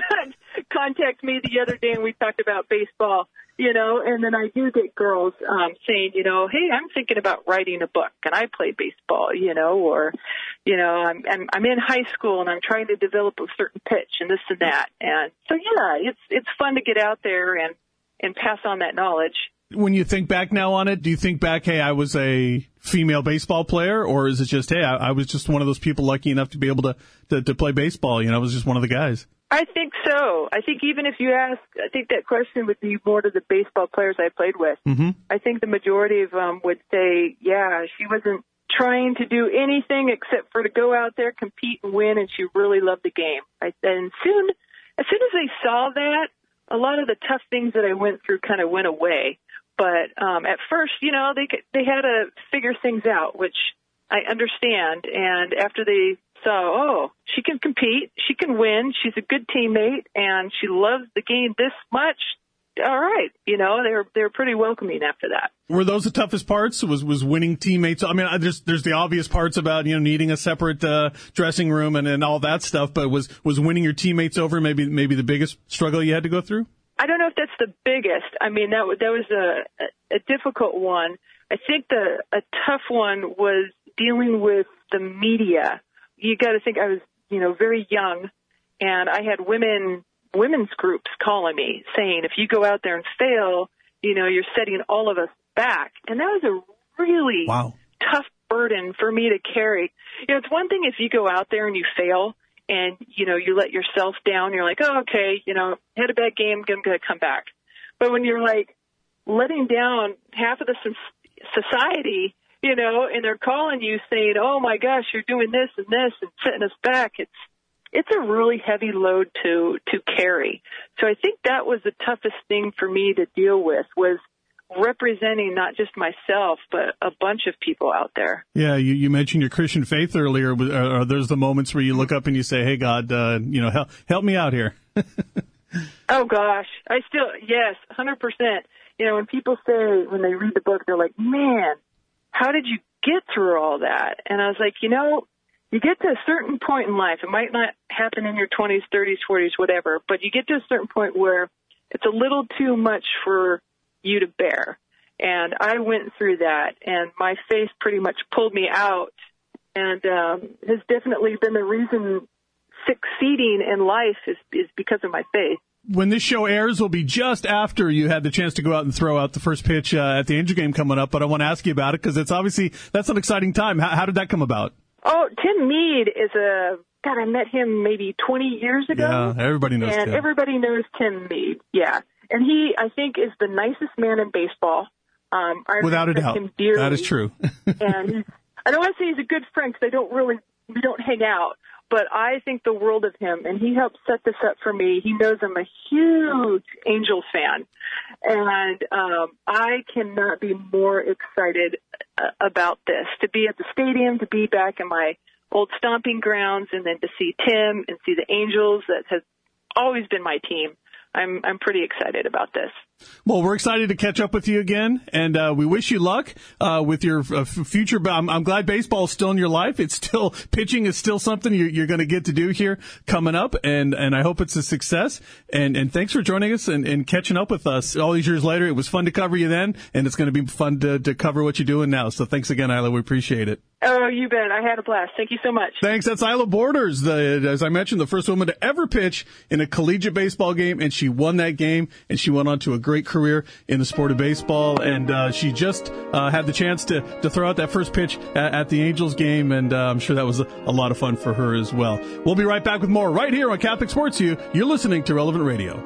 Speaker 12: contact me the other day, and we talked about baseball. You know, and then I do get girls um, saying, you know, hey, I'm thinking about writing a book, and I play baseball, you know, or, you know, I'm, I'm I'm in high school and I'm trying to develop a certain pitch and this and that. And so, yeah, it's it's fun to get out there and, and pass on that knowledge.
Speaker 5: When you think back now on it, do you think back, hey, I was a female baseball player, or is it just, hey, I, I was just one of those people lucky enough to be able to, to, to play baseball? You know, I was just one of the guys.
Speaker 12: I think so. I think even if you ask, I think that question would be more to the baseball players I played with. Mm-hmm. I think the majority of them would say, yeah, she wasn't trying to do anything except for to go out there, compete, and win, and she really loved the game. I, and soon, as soon as they saw that, a lot of the tough things that I went through kind of went away. But um, at first, you know, they they had to figure things out, which I understand. And after they saw, oh, she can compete, she can win, she's a good teammate, and she loves the game this much, all right. You know, they're they're pretty welcoming after that.
Speaker 5: Were those the toughest parts? Was was winning teammates? I mean, there's there's the obvious parts about, you know, needing a separate uh, dressing room and, and all that stuff, but was was winning your teammates over maybe maybe the biggest struggle you had to go through?
Speaker 12: I don't know if that's the biggest. I mean, that that was a a difficult one. I think the a tough one was dealing with the media. You got to think I was, you know, very young, and I had women women's groups calling me saying, if you go out there and fail, you know, you're setting all of us back. And that was a really
Speaker 5: wow.
Speaker 12: tough burden for me to carry. You know, it's one thing if you go out there and you fail and, you know, you let yourself down. You're like, oh, okay, you know, had a bad game, I'm going to come back. But when you're like letting down half of the society, you know, and they're calling you saying, oh, my gosh, you're doing this and this and setting us back, it's it's a really heavy load to to carry. So I think that was the toughest thing for me to deal with, was representing not just myself, but a bunch of people out there.
Speaker 5: Yeah, you, you mentioned your Christian faith earlier. Are, are there's the moments where you look up and you say, hey, God, uh, you know, help, help me out here?
Speaker 12: Oh, gosh. I still, yes, one hundred percent. You know, when people say, when they read the book, they're like, man, how did you get through all that? And I was like, you know, you get to a certain point in life. It might not happen in your twenties, thirties, forties, whatever, but you get to a certain point where it's a little too much for you to bear. And I went through that, and my faith pretty much pulled me out, and um, has definitely been the reason succeeding in life is, is because of my faith.
Speaker 5: When this show airs will be just after you had the chance to go out and throw out the first pitch uh, at the Angel game coming up, but I want to ask you about it because it's obviously, that's an exciting time. How, how did that come about?
Speaker 12: Oh, Tim Mead is a, God, I met him maybe twenty years ago.
Speaker 5: Yeah, everybody knows
Speaker 12: and
Speaker 5: Tim.
Speaker 12: everybody knows Tim Mead, yeah. And he, I think, is the nicest man in baseball. Um, I
Speaker 5: Without a doubt.
Speaker 12: Him dearly.
Speaker 5: That is true.
Speaker 12: And he's, I don't want to say he's a good friend because I don't really, we don't hang out. But I think the world of him, and he helped set this up for me. He knows I'm a huge Angels fan, and um, I cannot be more excited uh, about this, to be at the stadium, to be back in my old stomping grounds, and then to see Tim and see the Angels that has always been my team. I'm I'm pretty excited about this.
Speaker 5: Well, we're excited to catch up with you again, and uh, we wish you luck uh, with your uh, future. I'm, I'm glad baseball is still in your life. It's still, pitching is still something you're, you're going to get to do here coming up, and, and I hope it's a success. And, and thanks for joining us and, and catching up with us all these years later. It was fun to cover you then, and it's going to be fun to, to cover what you're doing now. So thanks again, Isla. We appreciate it.
Speaker 12: Oh, you bet. I had a blast. Thank you so much.
Speaker 5: Thanks. That's Isla Borders, the, as I mentioned, the first woman to ever pitch in a collegiate baseball game, and she won that game, and she went on to a great career in the sport of baseball. And uh, she just uh, had the chance to, to throw out that first pitch at, at the Angels game, and uh, I'm sure that was a, a lot of fun for her as well. We'll be right back with more right here on Catholic Sports View. You're listening to Relevant Radio.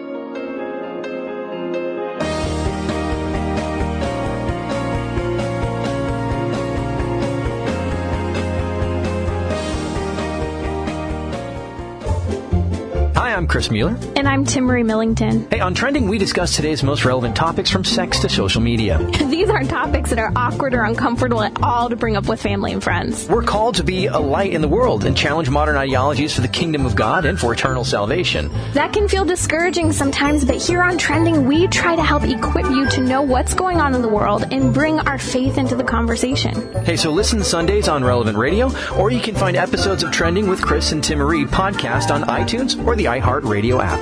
Speaker 13: Hi, I'm Chris Mueller.
Speaker 14: And I'm Tim Marie Millington.
Speaker 13: Hey, on Trending, we discuss today's most relevant topics from sex to social media.
Speaker 14: These aren't topics that are awkward or uncomfortable at all to bring up with family and friends.
Speaker 13: We're called to be a light in the world and challenge modern ideologies for the kingdom of God and for eternal salvation.
Speaker 14: That can feel discouraging sometimes, but here on Trending, we try to help equip you to know what's going on in the world and bring our faith into the conversation.
Speaker 13: Hey, so listen Sundays on Relevant Radio, or you can find episodes of Trending with Chris and Tim Marie podcast on iTunes or the iHeartRadio app.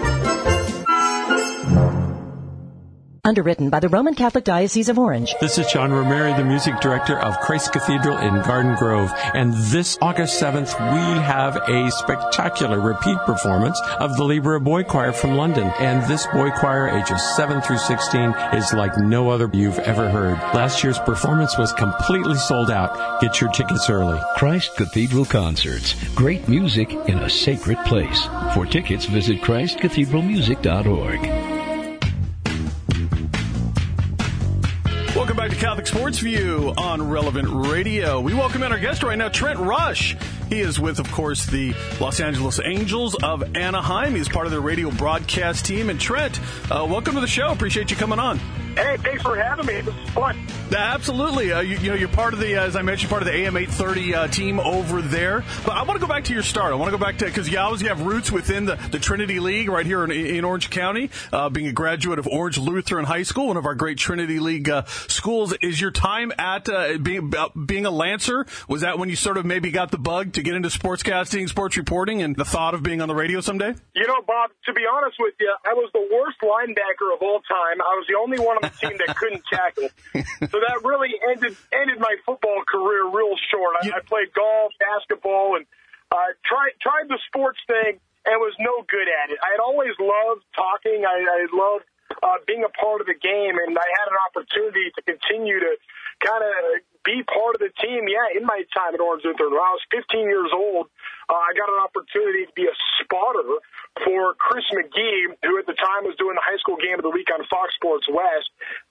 Speaker 1: Underwritten by the Roman Catholic Diocese of Orange.
Speaker 2: This is John Romero, the music director of Christ Cathedral in Garden Grove. And this August seventh, we have a spectacular repeat performance of the Libra Boy Choir from London. And this boy choir, ages seven through sixteen, is like no other you've ever heard. Last year's performance was completely sold out. Get your tickets early.
Speaker 3: Christ Cathedral Concerts. Great music in a sacred place. For tickets, visit christ cathedral music dot org.
Speaker 5: Welcome back to Catholic Sports View on Relevant Radio. We welcome in our guest right now, Trent Rush. He is with, of course, the Los Angeles Angels of Anaheim. He's part of their radio broadcast team. And Trent, uh, welcome to the show. Appreciate you coming on.
Speaker 15: Hey, thanks for having me. This is fun.
Speaker 5: Absolutely. Uh, you, you know, you're part of the, uh, as I mentioned, part of the A M eight thirty uh, team over there. But I want to go back to your start. I want to go back to, because you obviously have roots within the, the Trinity League right here in, in Orange County, uh, being a graduate of Orange Lutheran High School, one of our great Trinity League uh, schools. Is your time at uh, being, uh, being a Lancer, was that when you sort of maybe got the bug to get into sportscasting, sports reporting, and the thought of being on the radio someday?
Speaker 15: You know, Bob, to be honest with you, I was the worst linebacker of all time. I was the only one on the team that couldn't tackle. So that really ended ended my football career real short. I, I played golf, basketball, and uh, tried tried the sports thing and was no good at it. I had always loved talking. I, I loved uh, being a part of the game, and I had an opportunity to continue to kind of be part of the team, yeah, in my time at Orange Lutheran. When I was fifteen years old, uh, I got an opportunity to be a spotter for Chris McGee, who at the time was doing the high school game of the week on Fox Sports West.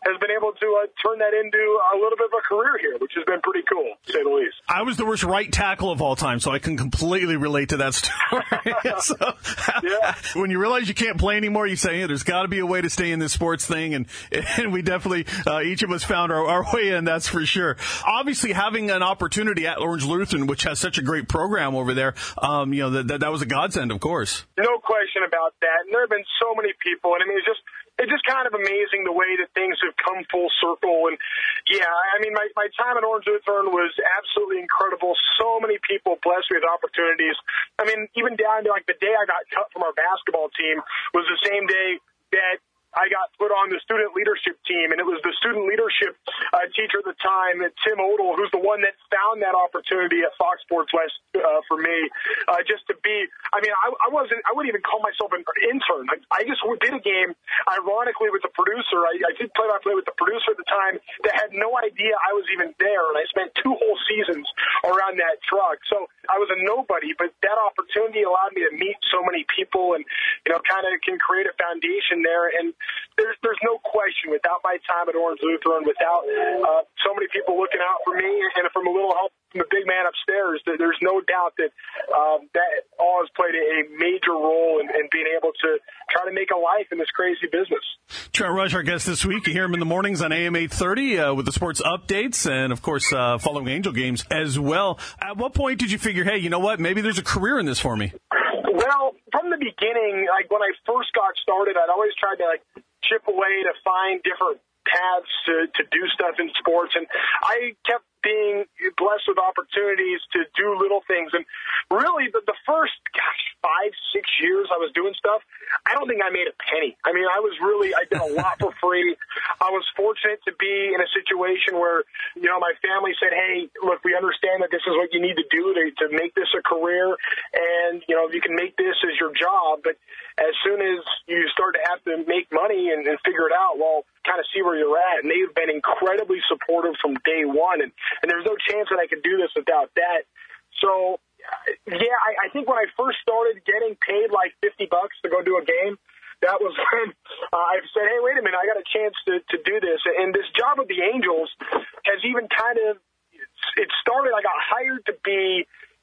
Speaker 15: has been able to uh, turn that into a little bit of a career here, which has been pretty cool, to say the least.
Speaker 5: I was the worst right tackle of all time, so I can completely relate to that story. so, yeah. When you realize you can't play anymore, you say, hey, there's got to be a way to stay in this sports thing, and, and we definitely, uh, each of us found our, our way in, that's for sure. Obviously, having an opportunity at Orange Lutheran, which has such a great program over there, um, you know, that, that, that was a godsend, of course.
Speaker 15: No question about that. And there have been so many people, and I mean, it's just it's just kind of amazing the way that things have come full circle. And yeah, I mean, my, my time at Orange Lutheran was absolutely incredible. So many people blessed me with opportunities. I mean, even down to like the day I got cut from our basketball team was the same day that I got put on the student leadership team, and it was the student leadership uh, teacher at the time, Tim Odell, who's the one that found that opportunity at Fox Sports West uh, for me, uh, just to be. I mean, I, I wasn't. I wouldn't even call myself an intern. I, I just did a game, ironically, with the producer. I, I did play-by-play with the producer at the time that had no idea I was even there, and I spent two whole seasons around that truck. So I was a nobody, but that opportunity allowed me to meet so many people, and you know, kind of can create a foundation there. And There's there's no question, without my time at Orange Lutheran, without uh, so many people looking out for me, and from a little help from the big man upstairs, there's no doubt that um, that all has played a major role in, in being able to try to make a life in this crazy business.
Speaker 5: Trent Rush, our guest this week. You hear him in the mornings on A M eight thirty uh, with the sports updates and, of course, uh, following Angel games as well. At what point did you figure, hey, you know what, maybe there's a career in this for me?
Speaker 15: Well, from the beginning, like when I first got started, I'd always tried to like chip away to find different paths to, to do stuff in sports, and I kept being blessed with opportunities to do little things. And really, the, the first, gosh, five, six years I was doing stuff, I don't think I made a penny. I mean, I was really, I did a lot for free. I was fortunate to be in a situation where, you know, my family said, hey, look, we understand that this is what you need to do to, to make this a career, and, you know, you can make this as your job, but as soon as you start to have to make money and, and figure it out, well, kind of see where you're at. And they've been incredibly supportive from day one, and, and there's no chance that I could do this without that. So, yeah, I, I think when I first started getting paid like fifty bucks to go do a game, that was when uh, I said, hey, wait a minute, I got a chance to, to do this. And this job with the Angels has even kind of, it started, I got hired to be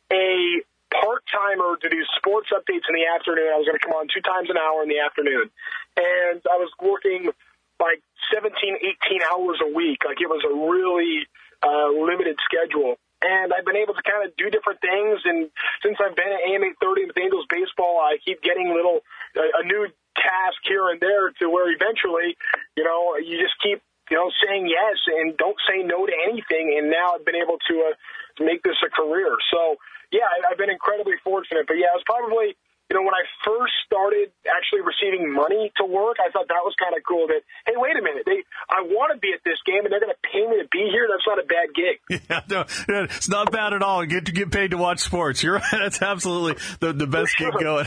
Speaker 15: a part-timer to do sports updates in the afternoon. I was going to come on two times an hour in the afternoon. And I was working like seventeen, eighteen hours a week. Like it was a really uh, limited schedule. And I've been able to kind of do different things. And since I've been at A M eight thirty with Angels baseball, I keep getting little uh, a new task here and there to where eventually, you know, you just keep, you know, saying yes and don't say no to anything. And now I've been able to, uh, to make this a career. So, yeah, I've been incredibly fortunate. But, yeah, it was probably, you know, when I first started actually receiving money to work, I thought that was kind of cool that, hey, wait a minute, they, I want to be at this game and they're going to pay me to be here. That's not a bad gig.
Speaker 5: Yeah, no, it's not bad at all. Get to get paid to watch sports. You're right. That's absolutely the, the best sure. gig going.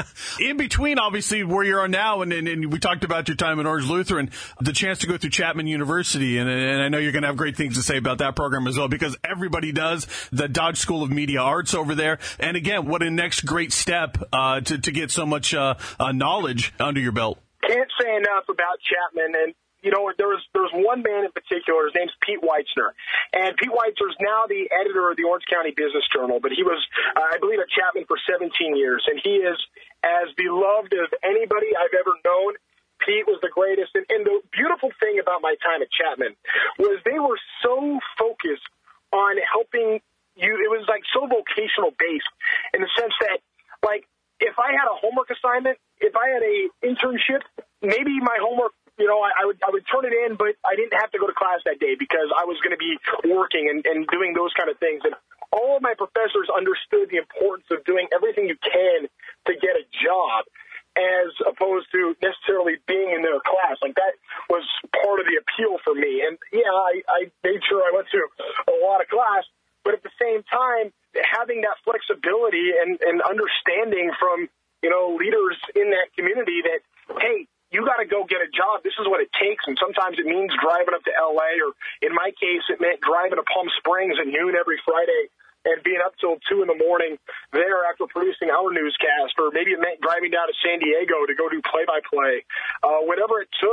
Speaker 5: In between, obviously, where you are now, and, and, and we talked about your time at Orange Lutheran, the chance to go through Chapman University, and, and I know you're going to have great things to say about that program as well, because everybody does. The Dodge School of Media Arts over there. And again, what a next great step uh, to, to get so much uh, uh, knowledge under your belt.
Speaker 15: Can't say enough about Chapman. And, you know, there was, there was one man in particular. His name's Pete Weitzner. And Pete Weitzner is now the editor of the Orange County Business Journal. But he was, uh, I believe, at Chapman for seventeen years. And he is as beloved as anybody I've ever known. Pete was the greatest. And, and the beautiful thing about my time at Chapman was they were so focused on helping you. It was like so vocational based in the sense that, like, if I had a homework assignment, if I had a internship, maybe my homework, you know, I, I would I would turn it in, but I didn't have to go to class that day because I was going to be working and, and doing those kind of things. And all of my professors understood the importance of doing everything you can to get a job, as opposed to necessarily being in their class. Like, that was part of the appeal for me. And, yeah, I, I made sure I went to a lot of class, but at the same time, having that flexibility and, and understanding from, you know, leaders in that community that, hey, you got to go get a job. This is what it takes. And sometimes it means driving up to L A, or in my case, it meant driving to Palm Springs at noon every Friday and being up till two in the morning there after producing our newscast, or maybe it meant driving down to San Diego to go do play-by-play. Uh, whatever it took,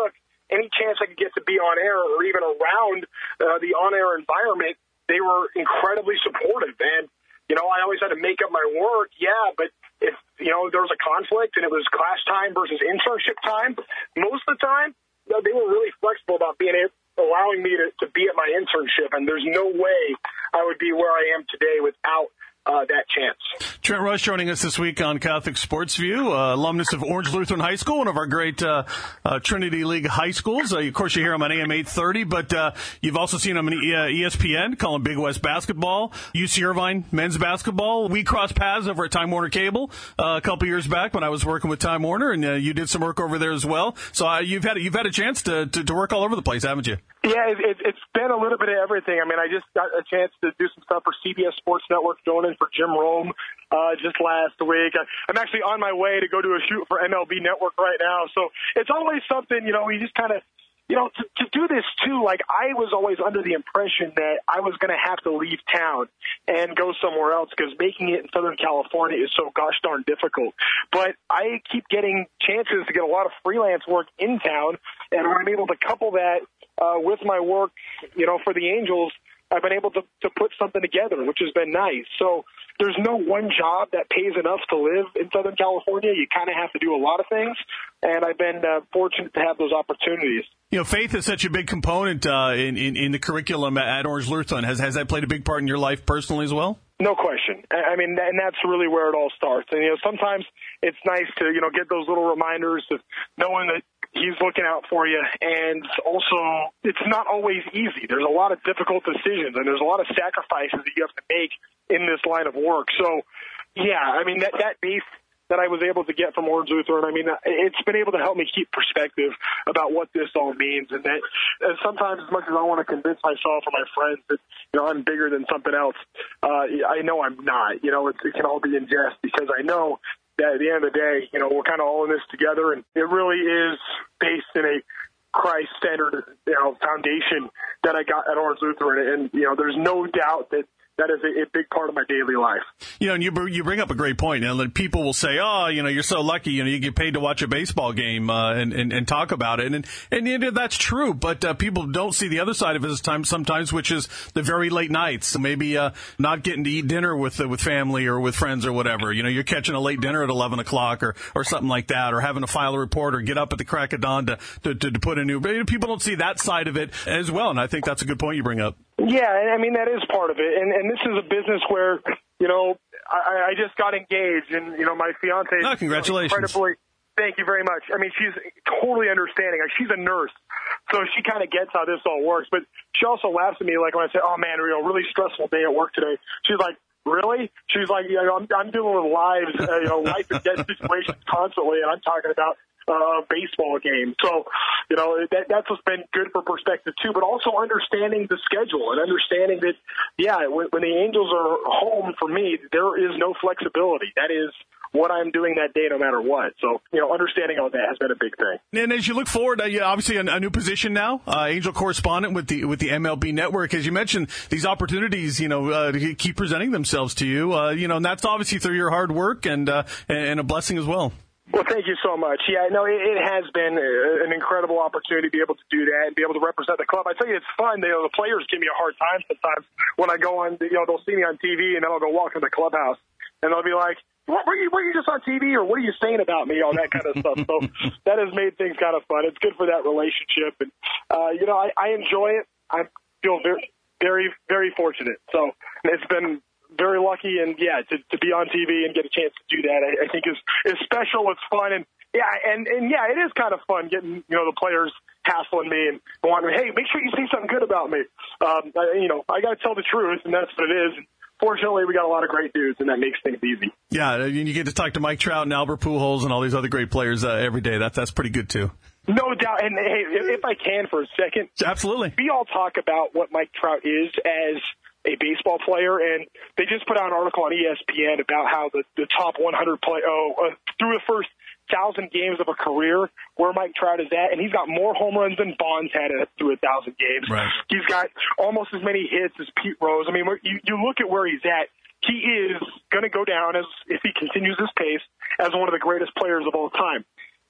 Speaker 15: any chance I could get to be on air or even around uh, the on-air environment, they were incredibly supportive. And, you know, I always had to make up my work, yeah, but if, you know, there was a conflict and it was class time versus internship time, most of the time, you know, they were really flexible about being able, allowing me to, to be at my internship. And there's no way I would be where I am today without Uh, that chance.
Speaker 5: Trent Rush joining us this week on Catholic Sports View, uh, alumnus of Orange Lutheran High School, one of our great uh, uh, Trinity League high schools. Uh, of course, you hear him on A M eight thirty, but uh, you've also seen him on E S P N calling Big West basketball, U C Irvine men's basketball. We crossed paths over at Time Warner Cable uh, a couple years back when I was working with Time Warner, and uh, you did some work over there as well. So uh, you've had you've had a chance to, to, to work all over the place, haven't you?
Speaker 15: Yeah, it, it, it's been a little bit of everything. I mean, I just got a chance to do some stuff for C B S Sports Network, filling in for Jim Rome uh, just last week. I, I'm actually on my way to go do a shoot for M L B Network right now. So it's always something, you know, you just kind of, you know, to, to do this too, like I was always under the impression that I was going to have to leave town and go somewhere else because making it in Southern California is so gosh darn difficult. But I keep getting chances to get a lot of freelance work in town, and when I'm able to couple that uh, with my work, you know, for the Angels, I've been able to, to put something together, which has been nice. So there's no one job that pays enough to live in Southern California. You kind of have to do a lot of things, and I've been uh, fortunate to have those opportunities.
Speaker 5: You know, faith is such a big component uh, in, in in the curriculum at Orange Lutheran. Has has that played a big part in your life personally as well?
Speaker 15: No question. I mean, and that's really where it all starts. And, you know, sometimes it's nice to, you know, get those little reminders of knowing that he's looking out for you. And also, it's not always easy. There's a lot of difficult decisions, and there's a lot of sacrifices that you have to make in this line of work. So, yeah, I mean, that, that base that I was able to get from Orange Lutheran, I mean, it's been able to help me keep perspective about what this all means. And that and sometimes, as much as I want to convince myself or my friends that, you know, I'm bigger than something else, uh, I know I'm not. You know, it, it can all be in jest, because I know that at the end of the day, you know, we're kind of all in this together, and it really is based in a Christ-centered, you know, foundation that I got at Orange Lutheran. And, you know, there's no doubt that that is a, a big part of my daily life.
Speaker 5: You know, and you you bring up a great point. You know, people will say, "Oh, you know, you're so lucky. You know, you get paid to watch a baseball game uh, and, and and talk about it." And and, and that's true. But uh, people don't see the other side of it sometimes, sometimes, which is the very late nights. Maybe uh, not getting to eat dinner with uh, with family or with friends or whatever. You know, you're catching a late dinner at eleven o'clock or or something like that, or having to file a report or get up at the crack of dawn to to, to, to put a new. People don't see that side of it as well, and I think that's a good point you bring up.
Speaker 15: Yeah, I mean, that is part of it. And, and this is a business where, you know, I, I just got engaged, and, you know, my fiance is
Speaker 5: oh, congratulations.
Speaker 15: incredibly, thank you very much. I mean, she's totally understanding. Like, she's a nurse, so she kind of gets how this all works. But she also laughs at me, like, when I say, oh, man, you know, really stressful day at work today. She's like, really? She's like, you know, I'm, I'm dealing with lives, uh, you know, life and death situations constantly, and I'm talking about uh, baseball game. So, you know, that, that's what's been good for perspective too, but also understanding the schedule and understanding that, yeah, when, when the Angels are home for me, there is no flexibility. That is what I'm doing that day no matter what. So, you know, understanding all that has been a big thing.
Speaker 5: And as you look forward, uh, you obviously a, a new position now, uh, Angel correspondent with the with the M L B Network. As you mentioned, these opportunities, you know, uh, to keep presenting themselves to you, uh, you know, and that's obviously through your hard work and uh, and a blessing as well.
Speaker 15: Well, thank you so much. Yeah, no, it, it has been an incredible opportunity to be able to do that and be able to represent the club. I tell you, it's fun. You know, the players give me a hard time sometimes when I go on, you know, they'll see me on T V, and then I'll go walk in the clubhouse, and they'll be like, what, were you, were you just on T V, or what are you saying about me, all that kind of stuff. So that has made things kind of fun. It's good for that relationship. And, uh, you know, I, I enjoy it. I feel very, very, very fortunate. So it's been very lucky, and yeah, to, to be on T V and get a chance to do that, I, I think is is special. It's fun, and yeah, and and yeah, it is kind of fun getting, you know, the players hassling me and wanting, hey, make sure you say something good about me. Um, I, you know, I got to tell the truth, and that's what it is. And fortunately, we got a lot of great dudes, and that makes things easy.
Speaker 5: Yeah, you get to talk to Mike Trout and Albert Pujols and all these other great players uh, every day. That's that's pretty good too.
Speaker 15: No doubt. And hey, if I can for a second,
Speaker 5: absolutely,
Speaker 15: we all talk about what Mike Trout is as a baseball player, and they just put out an article on E S P N about how the, the top one hundred play oh, uh, through the first thousand games of a career, where Mike Trout is at, and he's got more home runs than Bonds had through a thousand games.
Speaker 5: Right.
Speaker 15: He's got almost as many hits as Pete Rose. I mean, you, you look at where he's at. He is going to go down, as if he continues this pace, as one of the greatest players of all time.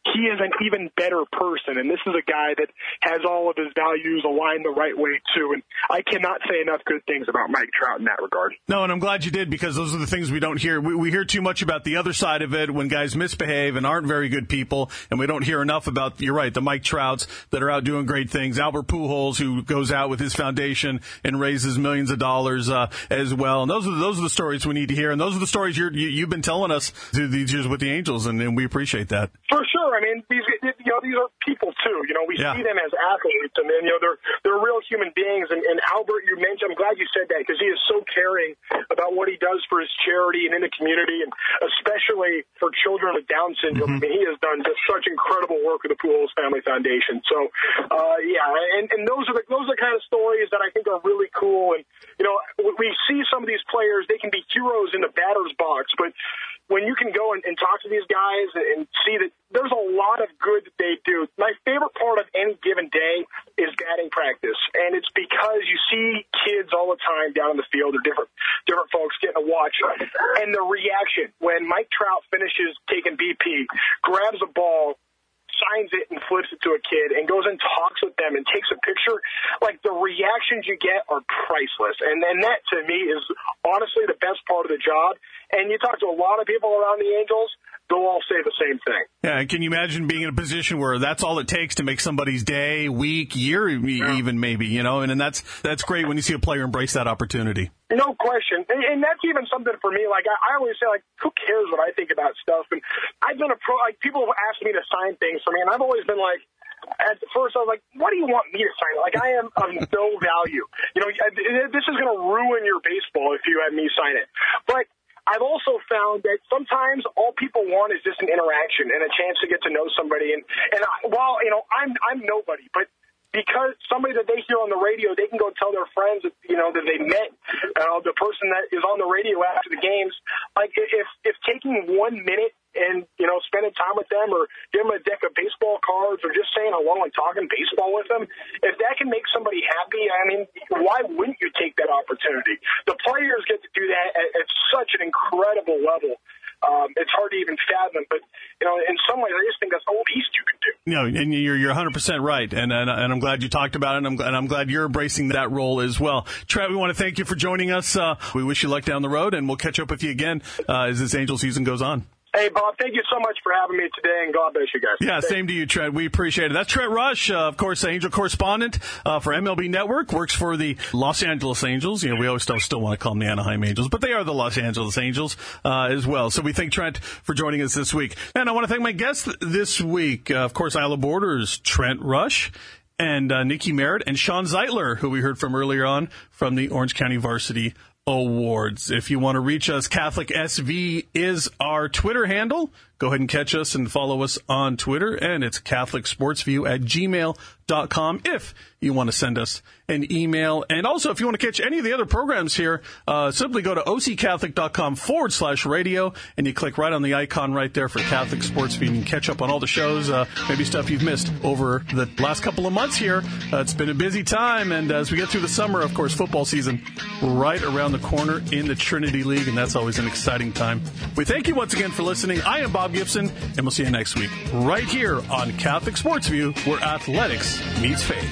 Speaker 15: he is an even better person. And this is a guy that has all of his values aligned the right way, too. And I cannot say enough good things about Mike Trout in that regard.
Speaker 5: No, and I'm glad you did, because those are the things we don't hear. We, we hear too much about the other side of it when guys misbehave and aren't very good people, and we don't hear enough about, you're right, the Mike Trouts that are out doing great things. Albert Pujols, who goes out with his foundation and raises millions of dollars uh, as well. And those are, those are the stories we need to hear, and those are the stories you're, you, you've been telling us through these years with the Angels, and, and we appreciate that.
Speaker 15: For sure. I mean, these you know these are people too. You know, we
Speaker 5: yeah.
Speaker 15: see them as athletes, and then you know they're they're real human beings. And, and Albert, you mentioned, I'm glad you said that, because he is so caring about what he does for his charity and in the community, and especially for children with Down syndrome. Mm-hmm. I mean, he has done just such incredible work with the Pujols Family Foundation. So, uh, yeah, and, and those are the those are the kind of stories that I think are really cool. And you know, we see some of these players; they can be heroes in the batter's box, but when you can go and, and talk to these guys and see that there's a lot of good that they do. My favorite part of any given day is batting practice, and it's because you see kids all the time down in the field, or different different folks getting a watch, and the reaction when Mike Trout finishes taking B P, grabs a ball, signs it and flips it to a kid and goes and talks with them and takes a picture, like the reactions you get are priceless. And, and that, to me, is honestly the best part of the job. And you talk to a lot of people around the Angels, they'll all say the same thing.
Speaker 5: Yeah, and can you imagine being in a position where that's all it takes to make somebody's day, week, year, yeah. even maybe, you know? And, and that's that's great when you see a player embrace that opportunity.
Speaker 15: No question. And, and that's even something for me. Like, I, I always say, like, who cares what I think about stuff? And I've been a pro, like, people have asked me to sign things for me, and I've always been like, at first I was like, what do you want me to sign? Like, I am of no value. You know, this is going to ruin your baseball if you have me sign it. But I've also found that sometimes all people want is just an interaction and a chance to get to know somebody. And, and I, while, you know, I'm, I'm nobody, but because somebody that they hear on the radio, they can go tell their friends that, you know, that they met uh, the person that is on the radio after the games. Like, if, if taking one minute and, you know, spending time with them, or give them a deck of baseball cards, or just saying hello and talking baseball with them, if that can make somebody happy, I mean, why wouldn't you take that opportunity? The players get to do that at, at such an incredible level. Um, it's hard to even fathom, but, you know, in some ways, I just think that's the least you can do.
Speaker 5: You know, and you're you're one hundred percent right, and and, and I'm glad you talked about it, and I'm, and I'm glad you're embracing that role as well. Trent, we want to thank you for joining us. Uh, we wish you luck down the road, and we'll catch up with you again uh, as this Angel season goes on.
Speaker 15: Hey, Bob, thank you so much for having me today, and God bless you guys.
Speaker 5: Yeah,
Speaker 15: Thanks.
Speaker 5: Same to you, Trent. We appreciate it. That's Trent Rush, uh, of course, Angel correspondent uh, for M L B Network, works for the Los Angeles Angels. You know, we always still, still want to call them the Anaheim Angels, but they are the Los Angeles Angels uh, as well. So we thank Trent for joining us this week. And I want to thank my guests this week. Uh, of course, Isle of Borders, Trent Rush, and uh, Nikki Merritt, and Sean Zeitler, who we heard from earlier on from the Orange County Varsity Awards. If you want to reach us, Catholic S V is our Twitter handle. Go ahead and catch us and follow us on Twitter, and it's Catholic Sports View at gmail dot com if you want to send us an email. And also, if you want to catch any of the other programs here, uh, simply go to occatholic.com forward slash radio, and you click right on the icon right there for Catholic Sports View. You can catch up on all the shows, uh, maybe stuff you've missed over the last couple of months here. Uh, it's been a busy time, and as we get through the summer, of course, football season right around the corner in the Trinity League, and that's always an exciting time. We thank you once again for listening. I am Bob Gibson, and we'll see you next week right here on Catholic Sports View, where athletics meets faith.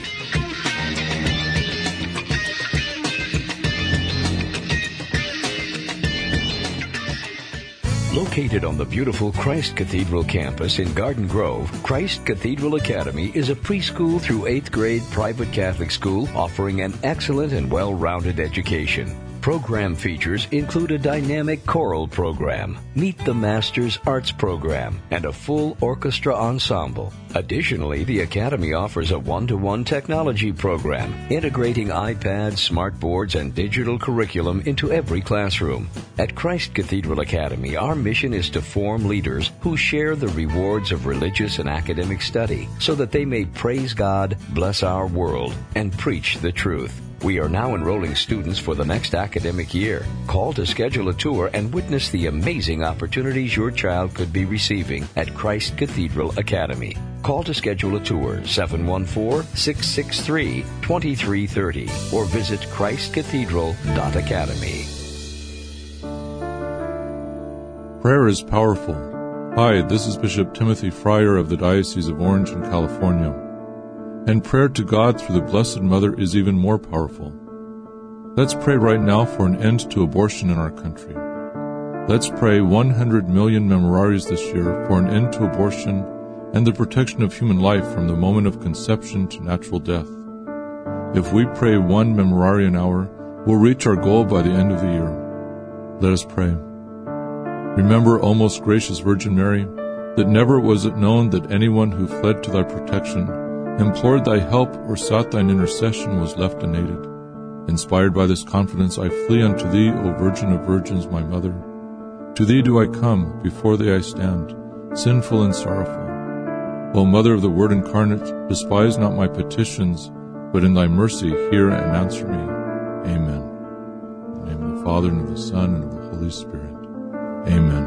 Speaker 3: Located on the beautiful Christ Cathedral campus in Garden Grove, Christ Cathedral Academy is a preschool through eighth grade private Catholic school offering an excellent and well-rounded education. Program features include a dynamic choral program, Meet the Masters arts program, and a full orchestra ensemble. Additionally, the Academy offers a one-to-one technology program, integrating iPads, smartboards, and digital curriculum into every classroom. At Christ Cathedral Academy, our mission is to form leaders who share the rewards of religious and academic study so that they may praise God, bless our world, and preach the truth. We are now enrolling students for the next academic year. Call to schedule a tour and witness the amazing opportunities your child could be receiving at Christ Cathedral Academy. Call to schedule a tour, seven one four, six six three, two three three zero, or visit christ cathedral dot academy.
Speaker 2: Prayer is powerful.
Speaker 16: Hi, this is Bishop Timothy Fryer of the Diocese of Orange in California. And prayer to God through the Blessed Mother is even more powerful. Let's pray right now for an end to abortion in our country. Let's pray one hundred million memoraries this year for an end to abortion and the protection of human life from the moment of conception to natural death. If we pray one memorare an hour, we'll reach our goal by the end of the year. Let us pray. Remember, O most gracious Virgin Mary, that never was it known that anyone who fled to thy protection, implored thy help, or sought thine intercession was left unaided. Inspired by this confidence, I flee unto thee, O Virgin of Virgins, my Mother. To thee do I come, before thee I stand, sinful and sorrowful. O Mother of the Word incarnate, despise not my petitions, but in thy mercy hear and answer me. Amen. In the name of the Father, and of the Son, and of the Holy Spirit. Amen.